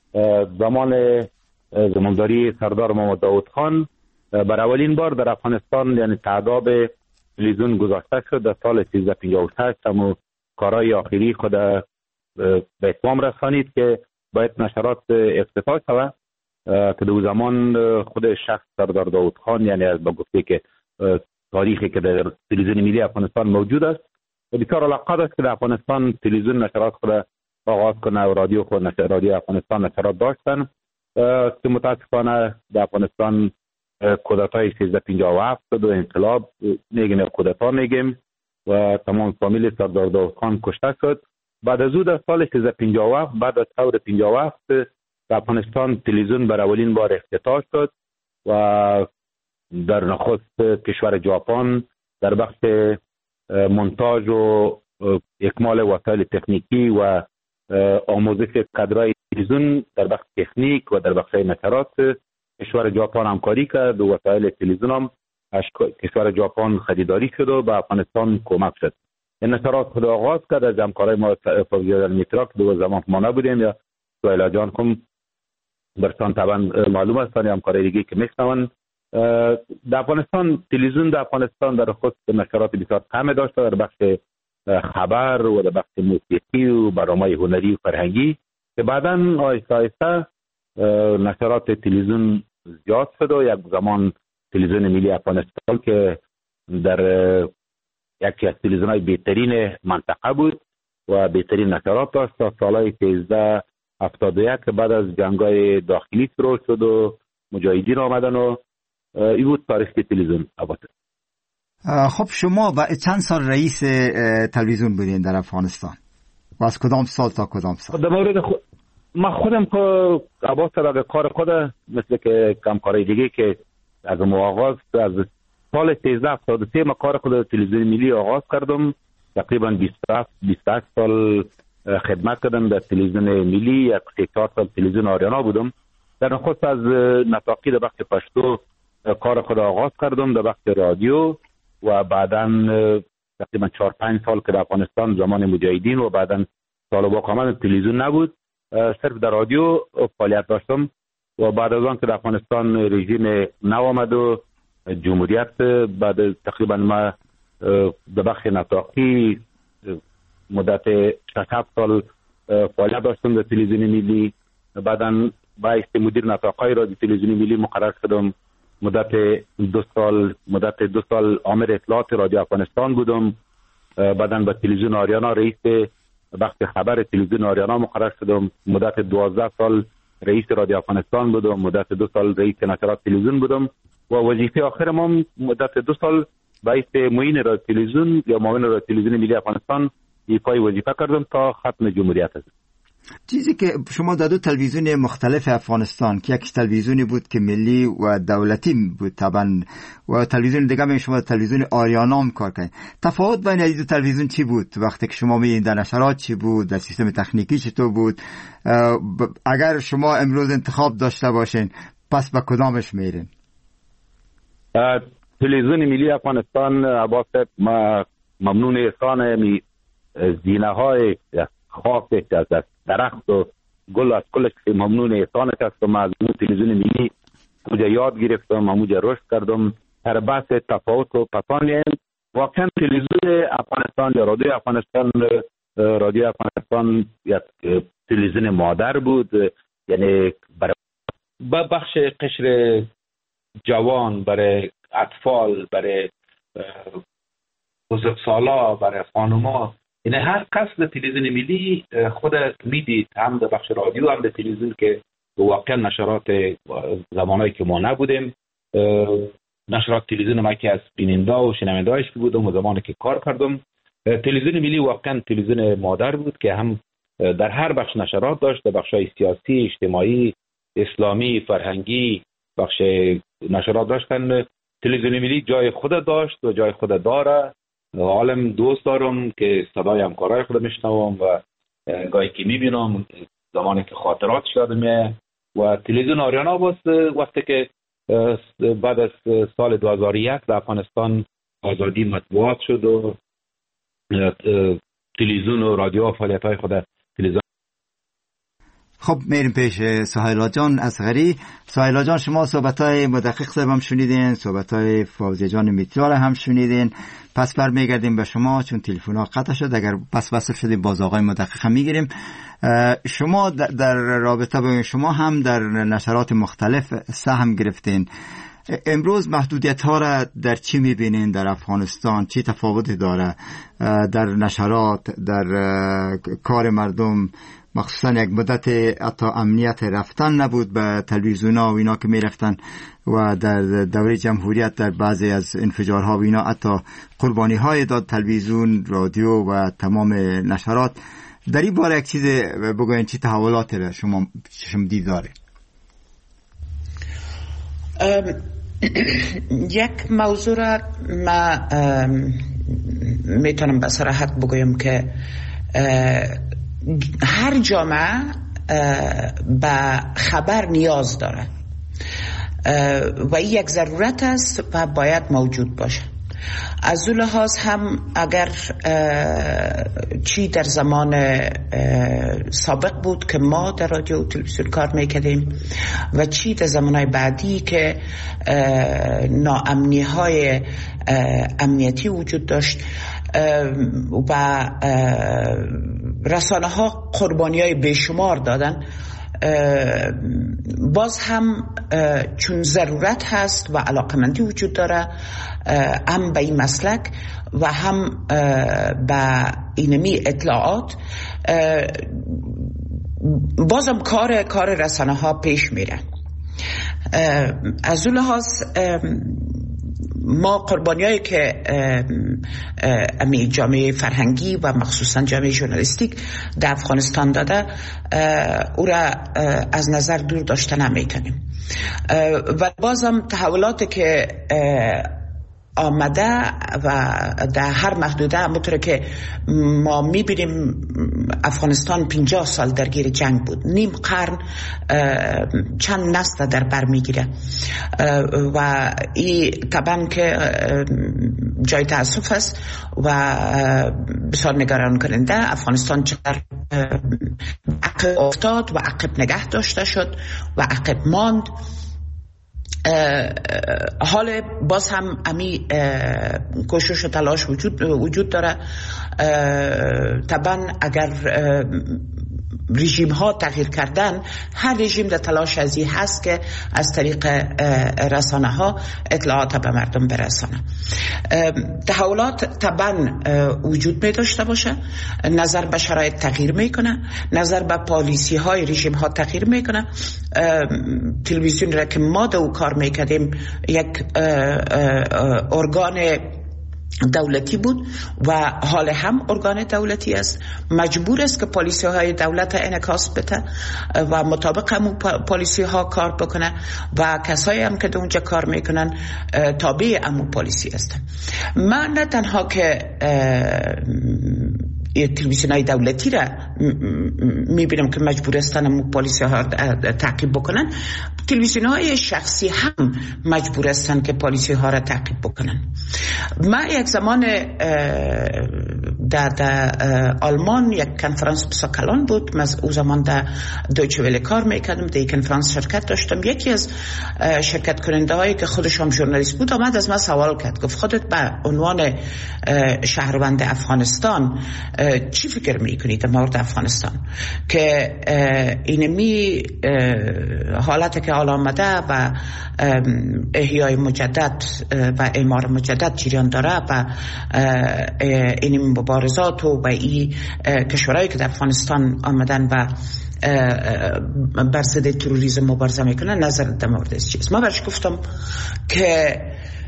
زمان زمانداری سردار محمد داود خان بر اولین بار در افغانستان یعنی تعداد تلویزیون گذاشته شد. در سال 1358 همون کارهای آخری خود به اتمام رسانید که باید نشرات افتتاح شود که در زمان خود شخص سردار داود خان یعنی از با گفته که تاریخی که در تلویزیون ملی افغانستان موجود است و بسیار علاقه داشت که در افغانستان تلویزیون نشرات خود آغاز کنه و رادیو افغانستان نشرات داشتن که متاسفانه در افغانستان کودتای 1357 و انقلاب میگیم کودتا میگیم و تمام فامیل سردار داود خان کشته شد. بعد از او در سال 1357 بعد از ثوره 57 در افغانستان تلویزیون بر اولین بار افتتاح شد و در نخست کشور ژاپن در بخش مونتاژ و اکمال وسایل تکنیکی و آموزش کادرهای تلویزیون در بخش تکنیک و در بخش نشرات کشور ژاپن همکاری کرد و وسایل تلویزیون هم از کشور ژاپن خریداری شد و به افغانستان کمک شد. این نشرات خود آغاز کرد از همکارای ما فوزیال میترا که دو زمان ما نبودیم یا سویلا جان کم برسان طبعا معلوم است همکارای دیگه که میشنون. در افغانستان تلویزیون در افغانستان در خود نشرات بسیار کم داشته در بخش خبر و در بخش موسیقی و برنامه‌های هنری و فرهنگی که بعداً آهسته آهسته نشرات تلویزیون زیاد شد و یک زمان تلویزیون ملی افغانستان که در یکی از تلویزیون‌های بهترین منطقه بود و بهترین نشرات داشت تا سالهای 1371 که بعد از جنگ‌های داخلی شروع شد و مجاهدین آمدن و این بود تاریخ تلویزیون.
خب شما چند سال رئیس تلویزیون بودین در افغانستان و از کدام سال تا کدام سال؟
در مورد من خودم که عباس در کار خود مثل که کمکارای دیگه که از آغاز از سال 1373 من کار خود تلویزیون ملی آغاز کردم. تقریبا 28 سال خدمت کردم در تلویزیون ملی. 4 سال تلویزیون آریانا بودم. در نخست از نطاقی در بخش پشتو کار خود آغاز کردم در بخش رادیو و بعداً تقریبا 4-5 سال که در افغانستان زمان مجاهدین و بعداً طالبان آمدن تلویزیون نبود صرف در رادیو فعالیت داشتم و بعد از آن که در افغانستان رژیم نو آمد و جمهوریت بعد تقریبا ما در بخش نطاقی مدت 6-7 سال فعالیت داشتم در تلویزیون ملی. بعداً باعث مدیر نطاقهای رادیو تلویزیون ملی مقرر شدم. مدت 2 سال آمر اطلاعات رادیو افغانستان بودم. بعداً به تلویزیون آریانا رئیس بخش خبر تلویزیون آریانا مقرر شدم. مدت 12 سال رئیس رادیو افغانستان بودم. مدت 2 سال رئیس نشرات تلویزیون بودم و وظیفه آخرم هم مدت 2 سال باعث معین رادیو تلویزیون یا معاون رادیو تلویزیون ملی افغانستان ایفای وظیفه کردم تا ختم جمهوریت است.
چیزی که شما در 2 تلویزیون مختلف افغانستان که یک تلویزیونی بود که ملی و دولتی بود طبعا و تلویزیون دیگه هم شما تلویزیون آریانا هم کار کردین، تفاوت بین این 2 تلویزیون چی بود؟ وقتی که شما می‌بینید در نشرات چی بود، در سیستم تکنیکی چطور بود؟ اگر شما امروز انتخاب داشته باشین پس به کدامش میرین؟
تلویزیون ملی افغانستان عباس ما ممنون احسان زینه‌های خاص از درخت و گل از کلش ممنون احسانش هستم. از اون تلویزیون ملی اونجا یاد گرفتم، اونجا رشد کردم. هر بحث تفاوت و پسان واقعا تلویزیون افغانستان یا رادیو افغانستان یک تلویزیون مادر بود، یعنی برای بخش قشر جوان، برای اطفال، برای بزرگسالا، برای خانوما، یعنی هر کس در تلویزیون ملی خود میدید، هم در بخش رادیو هم در تلویزیون که واقعا نشرات زمانهایی که ما نبودیم، نشرات تلویزیون ما که از بیننده و شنونده‌اش بودم و زمانی که کار کردم، تلویزیون ملی واقعا تلویزیون مادر بود که هم در هر بخش نشرات داشت، در بخش‌های سیاسی، اجتماعی، اسلامی، فرهنگی، بخش نشرات داشتن. تلویزیون ملی جای خود داشت و جای خود داره. عالم دوست دارم که صدای همکارای خود میشنوم و گاهی که میبینم زمانی که خاطرات یادم و تلویزیون آریانا وقتی که بعد از سال 2001 در افغانستان آزادی مطبوعات شد و
تلویزیون و رادیو و فعالیت‌های خود تلویزیون.
خب میریم پیش سهیلا جان اصغری. سهیلا جان، شما صحبت‌های مدقق صاحب هم شنیدین، صحبت‌های فوزیه جان میترال هم شنیدین. پس برمیگردیم به شما چون تلفن‌ها قطع شد. اگر پس وصل شدیم باز آقای مدقق هم میگیریم. شما در رابطه با شما هم در نشرات مختلف سهم گرفتین. امروز محدودیت ها را در چی میبینین در افغانستان؟ چی تفاوتی داره در نشرات، در کار مردم؟ مخصوصا یک مدت حتی امنیت رفتن نبود به تلویزیون ها و اینا که میرفتن و در دوره جمهوریت در بعضی از انفجارها و اینا حتی قربانی های داد تلویزیون، رادیو و تمام نشرات. در این باره یک چیز بگوین، چی تحولاتی را شما دید داره؟
یک موضوع را ما میتونم به صراحت بگویم که هر جامعه به خبر نیاز داره و این یک ضرورت است و باید موجود باشه. از اون لحاظ هم اگر چی در زمان سابق بود که ما در رادیو و تلویزیون کار میکردیم و چی در زمانهای بعدی که ناامنی های امنیتی وجود داشت و رسانه ها قربانی های بیشمار دادن، باز هم چون ضرورت هست و علاقمندی وجود داره هم به این مسلک و هم به اینمی اطلاعات، بازم کار رسانه ها پیش میره. از اون لحاظ ما قربانیایی که امی جامعه فرهنگی و مخصوصا جامعه ژورنالیستیک در افغانستان داده او را از نظر دور داشته نمیتونیم و بازم تحولاتی که آمده و در هر محدوده همونطور که ما میبینیم افغانستان 50 سال درگیر جنگ بود، نیم قرن چند نسل در بر میگیره و این طبعا که جای تأسف است و بسیار نگران کننده. افغانستان چقدر عقب افتاد و عقب نگه داشته شد و عقب ماند. حال باز هم امی کوشش و تلاش وجود داره. طبعا اگر رژیم ها تغییر کردن، هر رژیم در تلاش ازی هست که از طریق رسانه ها اطلاعات به مردم برسانه. تحولات طبعا وجود می داشته باشه، نظر به شرایط تغییر میکنه، نظر به پالیسی های رژیم ها تغییر میکنه. تلویزیون را که ما دو کار میکردیم یک ارگان دولتی بود و حال هم ارگان دولتی است، مجبور است که پالیسی های دولت انعکاس بده و مطابق هم پالیسی ها کار بکنه و کسایی هم که در اونجا کار میکنن تابع هم پالیسی هستن. من نه تنها که تلویزیون های دولتی را میبینم که مجبور هستن هم پالیسی ها تعقیب بکنن، تلویزیون های شخصی هم مجبور هستن که پالیسی ها را تعقیب بکنن. من یک زمان در آلمان یک کنفرانس بسیار کلان بود، من او زمان در دویچه وله کار میکردم، در یک کنفرانس شرکت داشتم. یکی از شرکت کننده هایی که خودش هم ژورنالیست بود آمد از من سوال کرد، گفت خودت به عنوان شهروند افغانستان چی فکر میکنی در مورد افغانستان که اینمی حالت که حالا آمده و احیای مجدد و اعمار مجدد جریان داره و این مبارزات و این کشورهایی که در افغانستان آمدن و بر ضد تروریسم مبارزه میکنن، نظر در مورد از چیست؟ ما برش گفتم که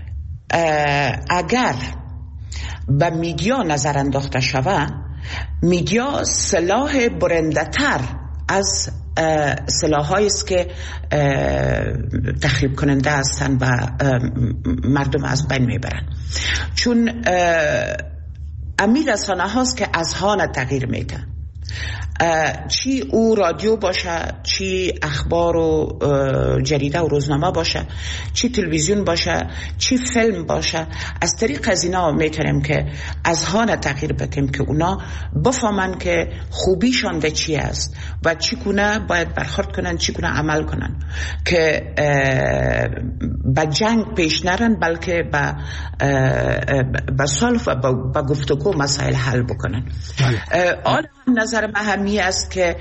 اگر به میدیا نظر انداخته شود، میدیا سلاح برنده تر از سلاح‌هایی است که تخریب کننده هستند و مردم از بین میبرن. چون امیر رسانه هاست که اذهان تغییر میده. چی او رادیو باشه، چی اخبار و جریده و روزنامه باشه، چی تلویزیون باشه، چی فیلم باشه، از طریق از اینا میتونیم که از هان تغییر بدیم که اونا بفهمن که خوبیشان ده چی است و چی کنه باید برخورد کنن، چی کنه عمل کنن، که به جنگ پیش نرن بلکه به صلح و به گفتگو مسائل حل بکنن. آن نظر مهمی است که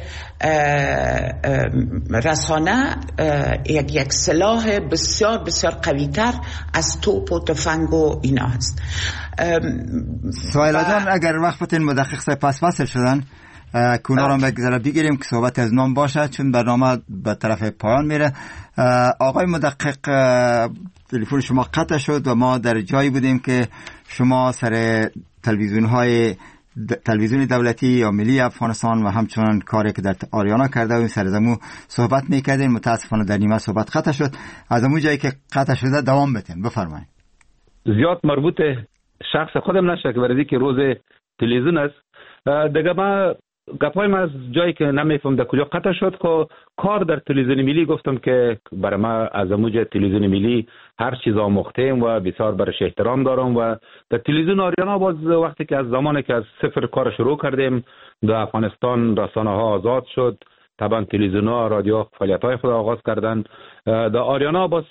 رسانه یک سلاح بسیار بسیار قوی‌تر از توپ و تفنگ و اینا هست.
سویلا جان اگر وقت بتین مدقق سای پس وصل شدن کونا رو بگیریم که صحبت از نام باشه چون برنامه به طرف پایان میره. آقای مدقق تلفن شما قطع شد و ما در جایی بودیم که شما سر تلویزیون دولتی یا ملی افغانستان و همچنان کاری که در آریانا کرده و سرزمو صحبت میکردین. متاسفانه در نیمه صحبت قطع شد. از اون جایی که قطع شده دوام بتین. بفرمایید.
زیاد مربوط شخص خودم نشه که برای که روز تلویزیون است دیگه ما گپایم از جایی که نمیفهم در کجا قطع شد که کار در تلویزیون ملی گفتم که برای ما از موج تلویزیون ملی هر چیز آموختیم و بسیار برش احترام دارم و در تلویزیون آریانا باز وقتی که از زمانی که از صفر کار شروع کردیم در افغانستان رسانه ها آزاد شد، طبعا تلویزیون ها رادیو فعالیت های خود آغاز کردن. در آریانا باز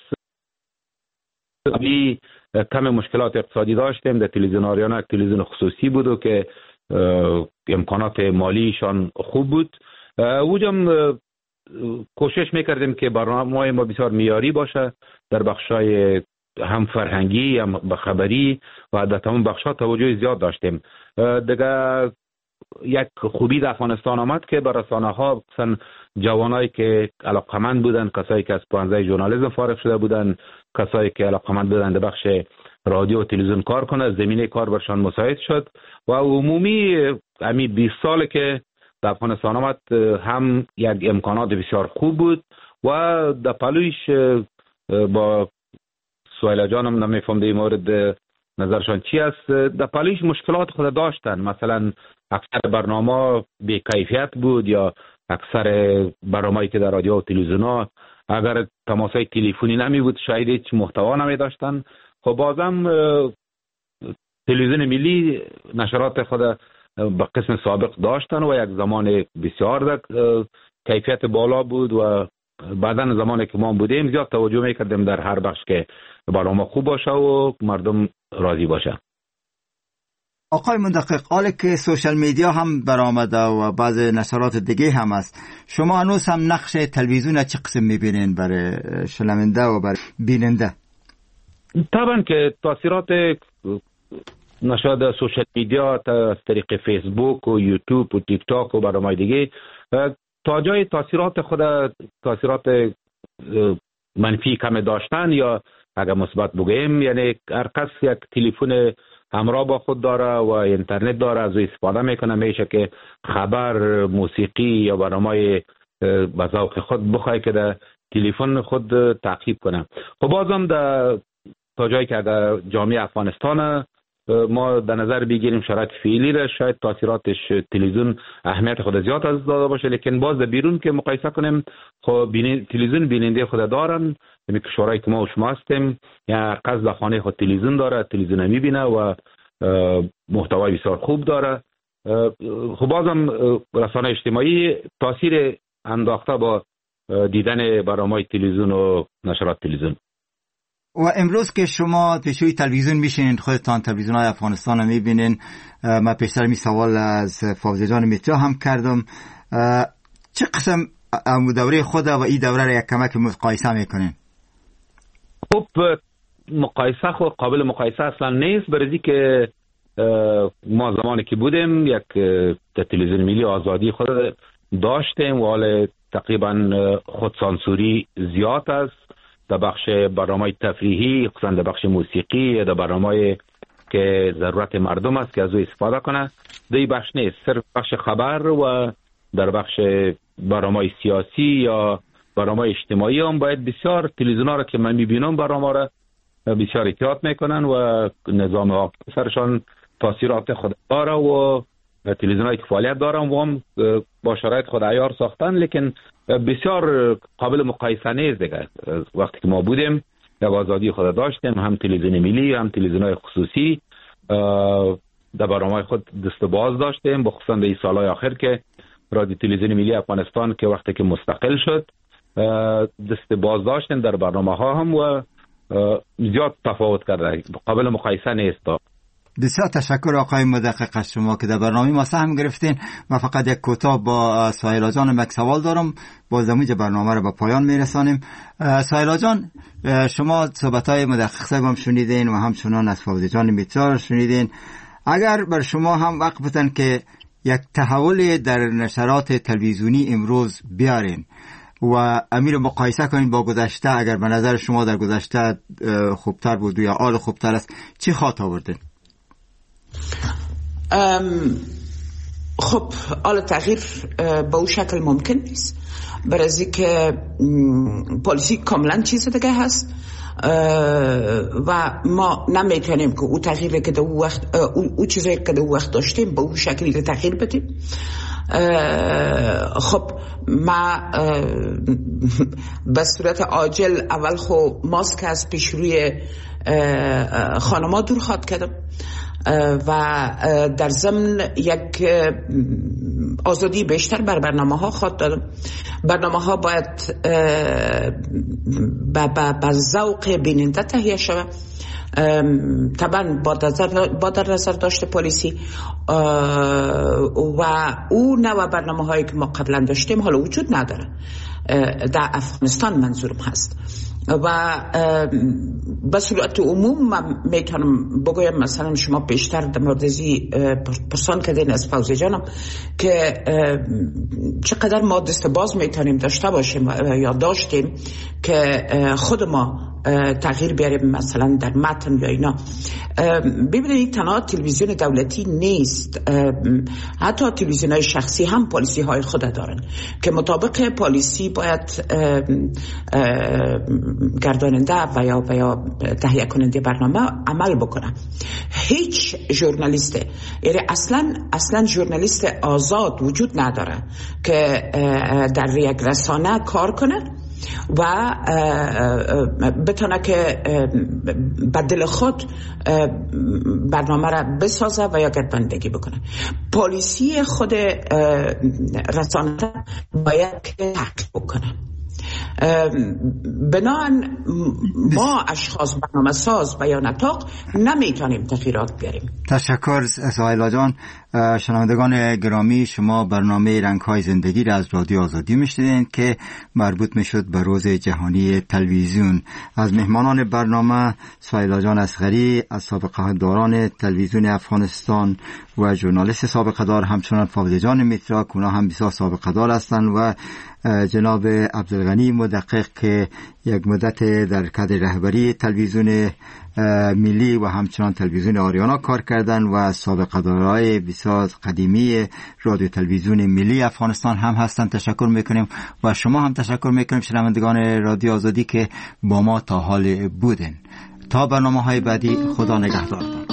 کم مشکلات اقتصادی داشتیم. در تلویزیون آریانا یک تلویزیون خصوصی بود و که امکانات مالیشان خوب بود. وجم کوشش میکردیم که برنامه ما بسیار معیاری باشه در بخشای هم فرهنگی هم خبری و در تمام بخشات توجه زیاد داشتیم. دیگه یک خوبی در افغانستان آمد که بر رسانه ها مثلا جوانایی که علاقمند بودن، کسایی که از پانزه ژورنالیسم فارغ شده بودن، کسایی که علاقمند بودن در بخش رادیو و تلویزیون کار کنه، زمینه کار برشان مساعد شد و عمومی امی 20 سال که در افغانستان آمد هم یک امکانات بسیار خوب بود و در پلویش با سویلا جانم نمیفهم در این مورد نظرشان چی است، در پلویش مشکلات خود داشتن. مثلا اکثر برنامه بی کیفیت بود یا اکثر برنامه‌ای که در رادیو و تلویزیون ها اگر تماسای تلفنی نمی بود شاید هیچ محتوا نمی داشتن. خب بازم تلویزیون ملی نشرات خود به قسم سابق داشتن و یک زمان بسیار کیفیت بالا بود و بعدن زمانی که ما بودیم زیاد توجه میکردیم در هر بخش که برنامه خوب باشه و مردم راضی باشه.
آقای مدقق، حالا که سوشال میدیا هم برآمده و بعض نشرات دیگه هم است، شما هنوز هم نقش تلویزیون چه قسم میبینین برای شنونده و برای بیننده؟
طبعا که تاثیرات نشاد سوشال میدیا از طریق فیسبوک و یوتیوب و تیک تاک و برنامه‌های دیگه تا جای تاثیرات منفی کم داشتن یا اگر مثبت بگیم، یعنی هر کس یک تلفن همراه با خود داره و اینترنت داره، از او استفاده میکنه، میشه که خبر، موسیقی یا برنامه به ذوق خود بخواه که در تلفن خود تعقیب کنه. خب بازم تا جایی که اگر جامعه افغانستان ما در نظر بگیریم شرایط فعلی را، شاید تاثیراتش تلویزیون اهمیت خود زیاد از داده باشه، لیکن باز در بیرون که مقایسه کنیم خب تلویزیون بیننده خود دارن، یعنی کشورهایی که ما و شما هستیم یا قصد خانه خود تلویزیون داره، تلویزیون میبینه و محتوای بسیار خوب داره. خب بازم رسانه اجتماعی تاثیر انداخته با دیدن برنامه‌های تلویزیون و نشرات تلویزیون.
و امروز که شما پیشوی تلویزیون میشینین، خودتان تلویزیون های افغانستان رو میبینین، من پیشتر می سوال از فاوزه جان میترا هم کردم، چه قسم دوره خود و این دوره را یک کمک مقایسه میکنین؟
خب مقایسه خود قابل مقایسه اصلا نیست، برای که ما زمانی که بودیم یک تلویزیون ملی آزادی خود داشتیم و حال تقریبا خودسانسوری زیاد است در بخش برنامه تفریحی، خصوصا در بخش موسیقی، در برنامه که ضرورت مردم است که از او استفاده کنه. در بخش نیست، صرف بخش خبر و در بخش برنامه سیاسی یا برنامه اجتماعی هم باید بسیار تلویزیون‌ها را که من میبینم برنامه را بسیار احتیاط میکنن و نظام حاکم سرشان تاثیرات خود داره و تلویزیونایی که فعالیت دارم و هم با شرایط خود عیار ساختن، لیکن بسیار قابل مقایسه نیست دیگه. وقتی که ما بودیم یک آزادی خود داشتیم، هم تلویزیون ملی هم تلویزیونهای خصوصی در برنامه‌های خود دست باز داشتیم، بخصوصا در این سالهای آخر که رادیو تلویزیون ملی افغانستان که وقتی که مستقل شد دست باز داشتیم در برنامه‌ها هم و زیاد تفاوت کرده، قابل مقایسه نیست.
بسیار تشکر آقای مدقق از شما که در برنامه ما سهم گرفتین. من فقط یک کوتاه با سایلا جان یک سوال دارم، باز دموج برنامه رو به پایان میرسانیم. سایلا جان، شما صحبت‌های مدقق صاحب هم شنیدین و همچنان از فوزی جان میترا شنیدین. اگر بر شما هم وقت بتن که یک تحول در نشرات تلویزیونی امروز بیارین و امیر مقایسه کنین با گذشته، اگر به نظر شما در گذشته خوبتر بود یا حال خوبتر است، چی خواهد آوردین؟
خب حالا تغییر به اون شکل ممکن نیست، برای از که پالیسی کاملا چیز دیگه هست و ما نمیتونیم که او تغییری که در وقت او چیزی که در وقت داشتیم به اون شکلی تغییر بدیم. خب ما به صورت عاجل اول خو ماسک از پیش روی خانما دور خواهد کردم و در ضمن یک آزادی بیشتر بر برنامه ها خواهد دادم. برنامه ها باید با ذوق بیننده تهیه شود، طبعا با در نظر داشته پالیسی و او نوع برنامه هایی که ما قبلا داشتیم حالا وجود نداره در افغانستان منظورم هست. و به صورت عموم من میتونم بگویم مثلا شما بیشتر در مورد ازی پرسان کردین از فوزی جانم که چقدر ما دست باز میتونیم داشته باشیم یا داشتیم که خود ما تغییر بیاریم مثلا در متن یا اینا. ببینید تنها تلویزیون دولتی نیست، حتی تلویزیون های شخصی هم پالیسی های خود دارن که مطابق پالیسی باید گرداننده و یا تهیه کننده برنامه عمل بکنه. هیچ ژورنالیست، یعنی اصلا ژورنالیست آزاد وجود نداره که در یک رسانه کار کنه و بتونه که بدل خود برنامه را بسازه و یا گرداندگی بکنه. پالیسی خود رسانه باید که تحقیق بکنه. بنابراین ما اشخاص برنامه ساز و یا نطاق نمیتونیم تغییرات بیاریم.
تشکر سایلا جان. شنوندگان گرامی، شما برنامه رنگ‌های زندگی را از رادیو آزادی میشنیدین که مربوط میشد به روز جهانی تلویزیون. از مهمانان برنامه سایلا جان اصغری از سابقه داران تلویزیون افغانستان و ژورنالیست سابقه دار، همچنان فوزی جان میترا که اونها هم بسیار سابقه دار هستند و جناب عبدالغنی مدقق که یک مدت در کادر رهبری تلویزیون ملی و همچنان تلویزیون آریانا کار کردن و سابقه دارای بسیار قدیمی رادیو تلویزیون ملی افغانستان هم هستند. تشکر میکنیم و شما هم تشکر میکنیم شنوندگان رادیو آزادی که با ما تا حال بودن. تا برنامه‌های بعدی، خدا نگهدارتان.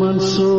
منصور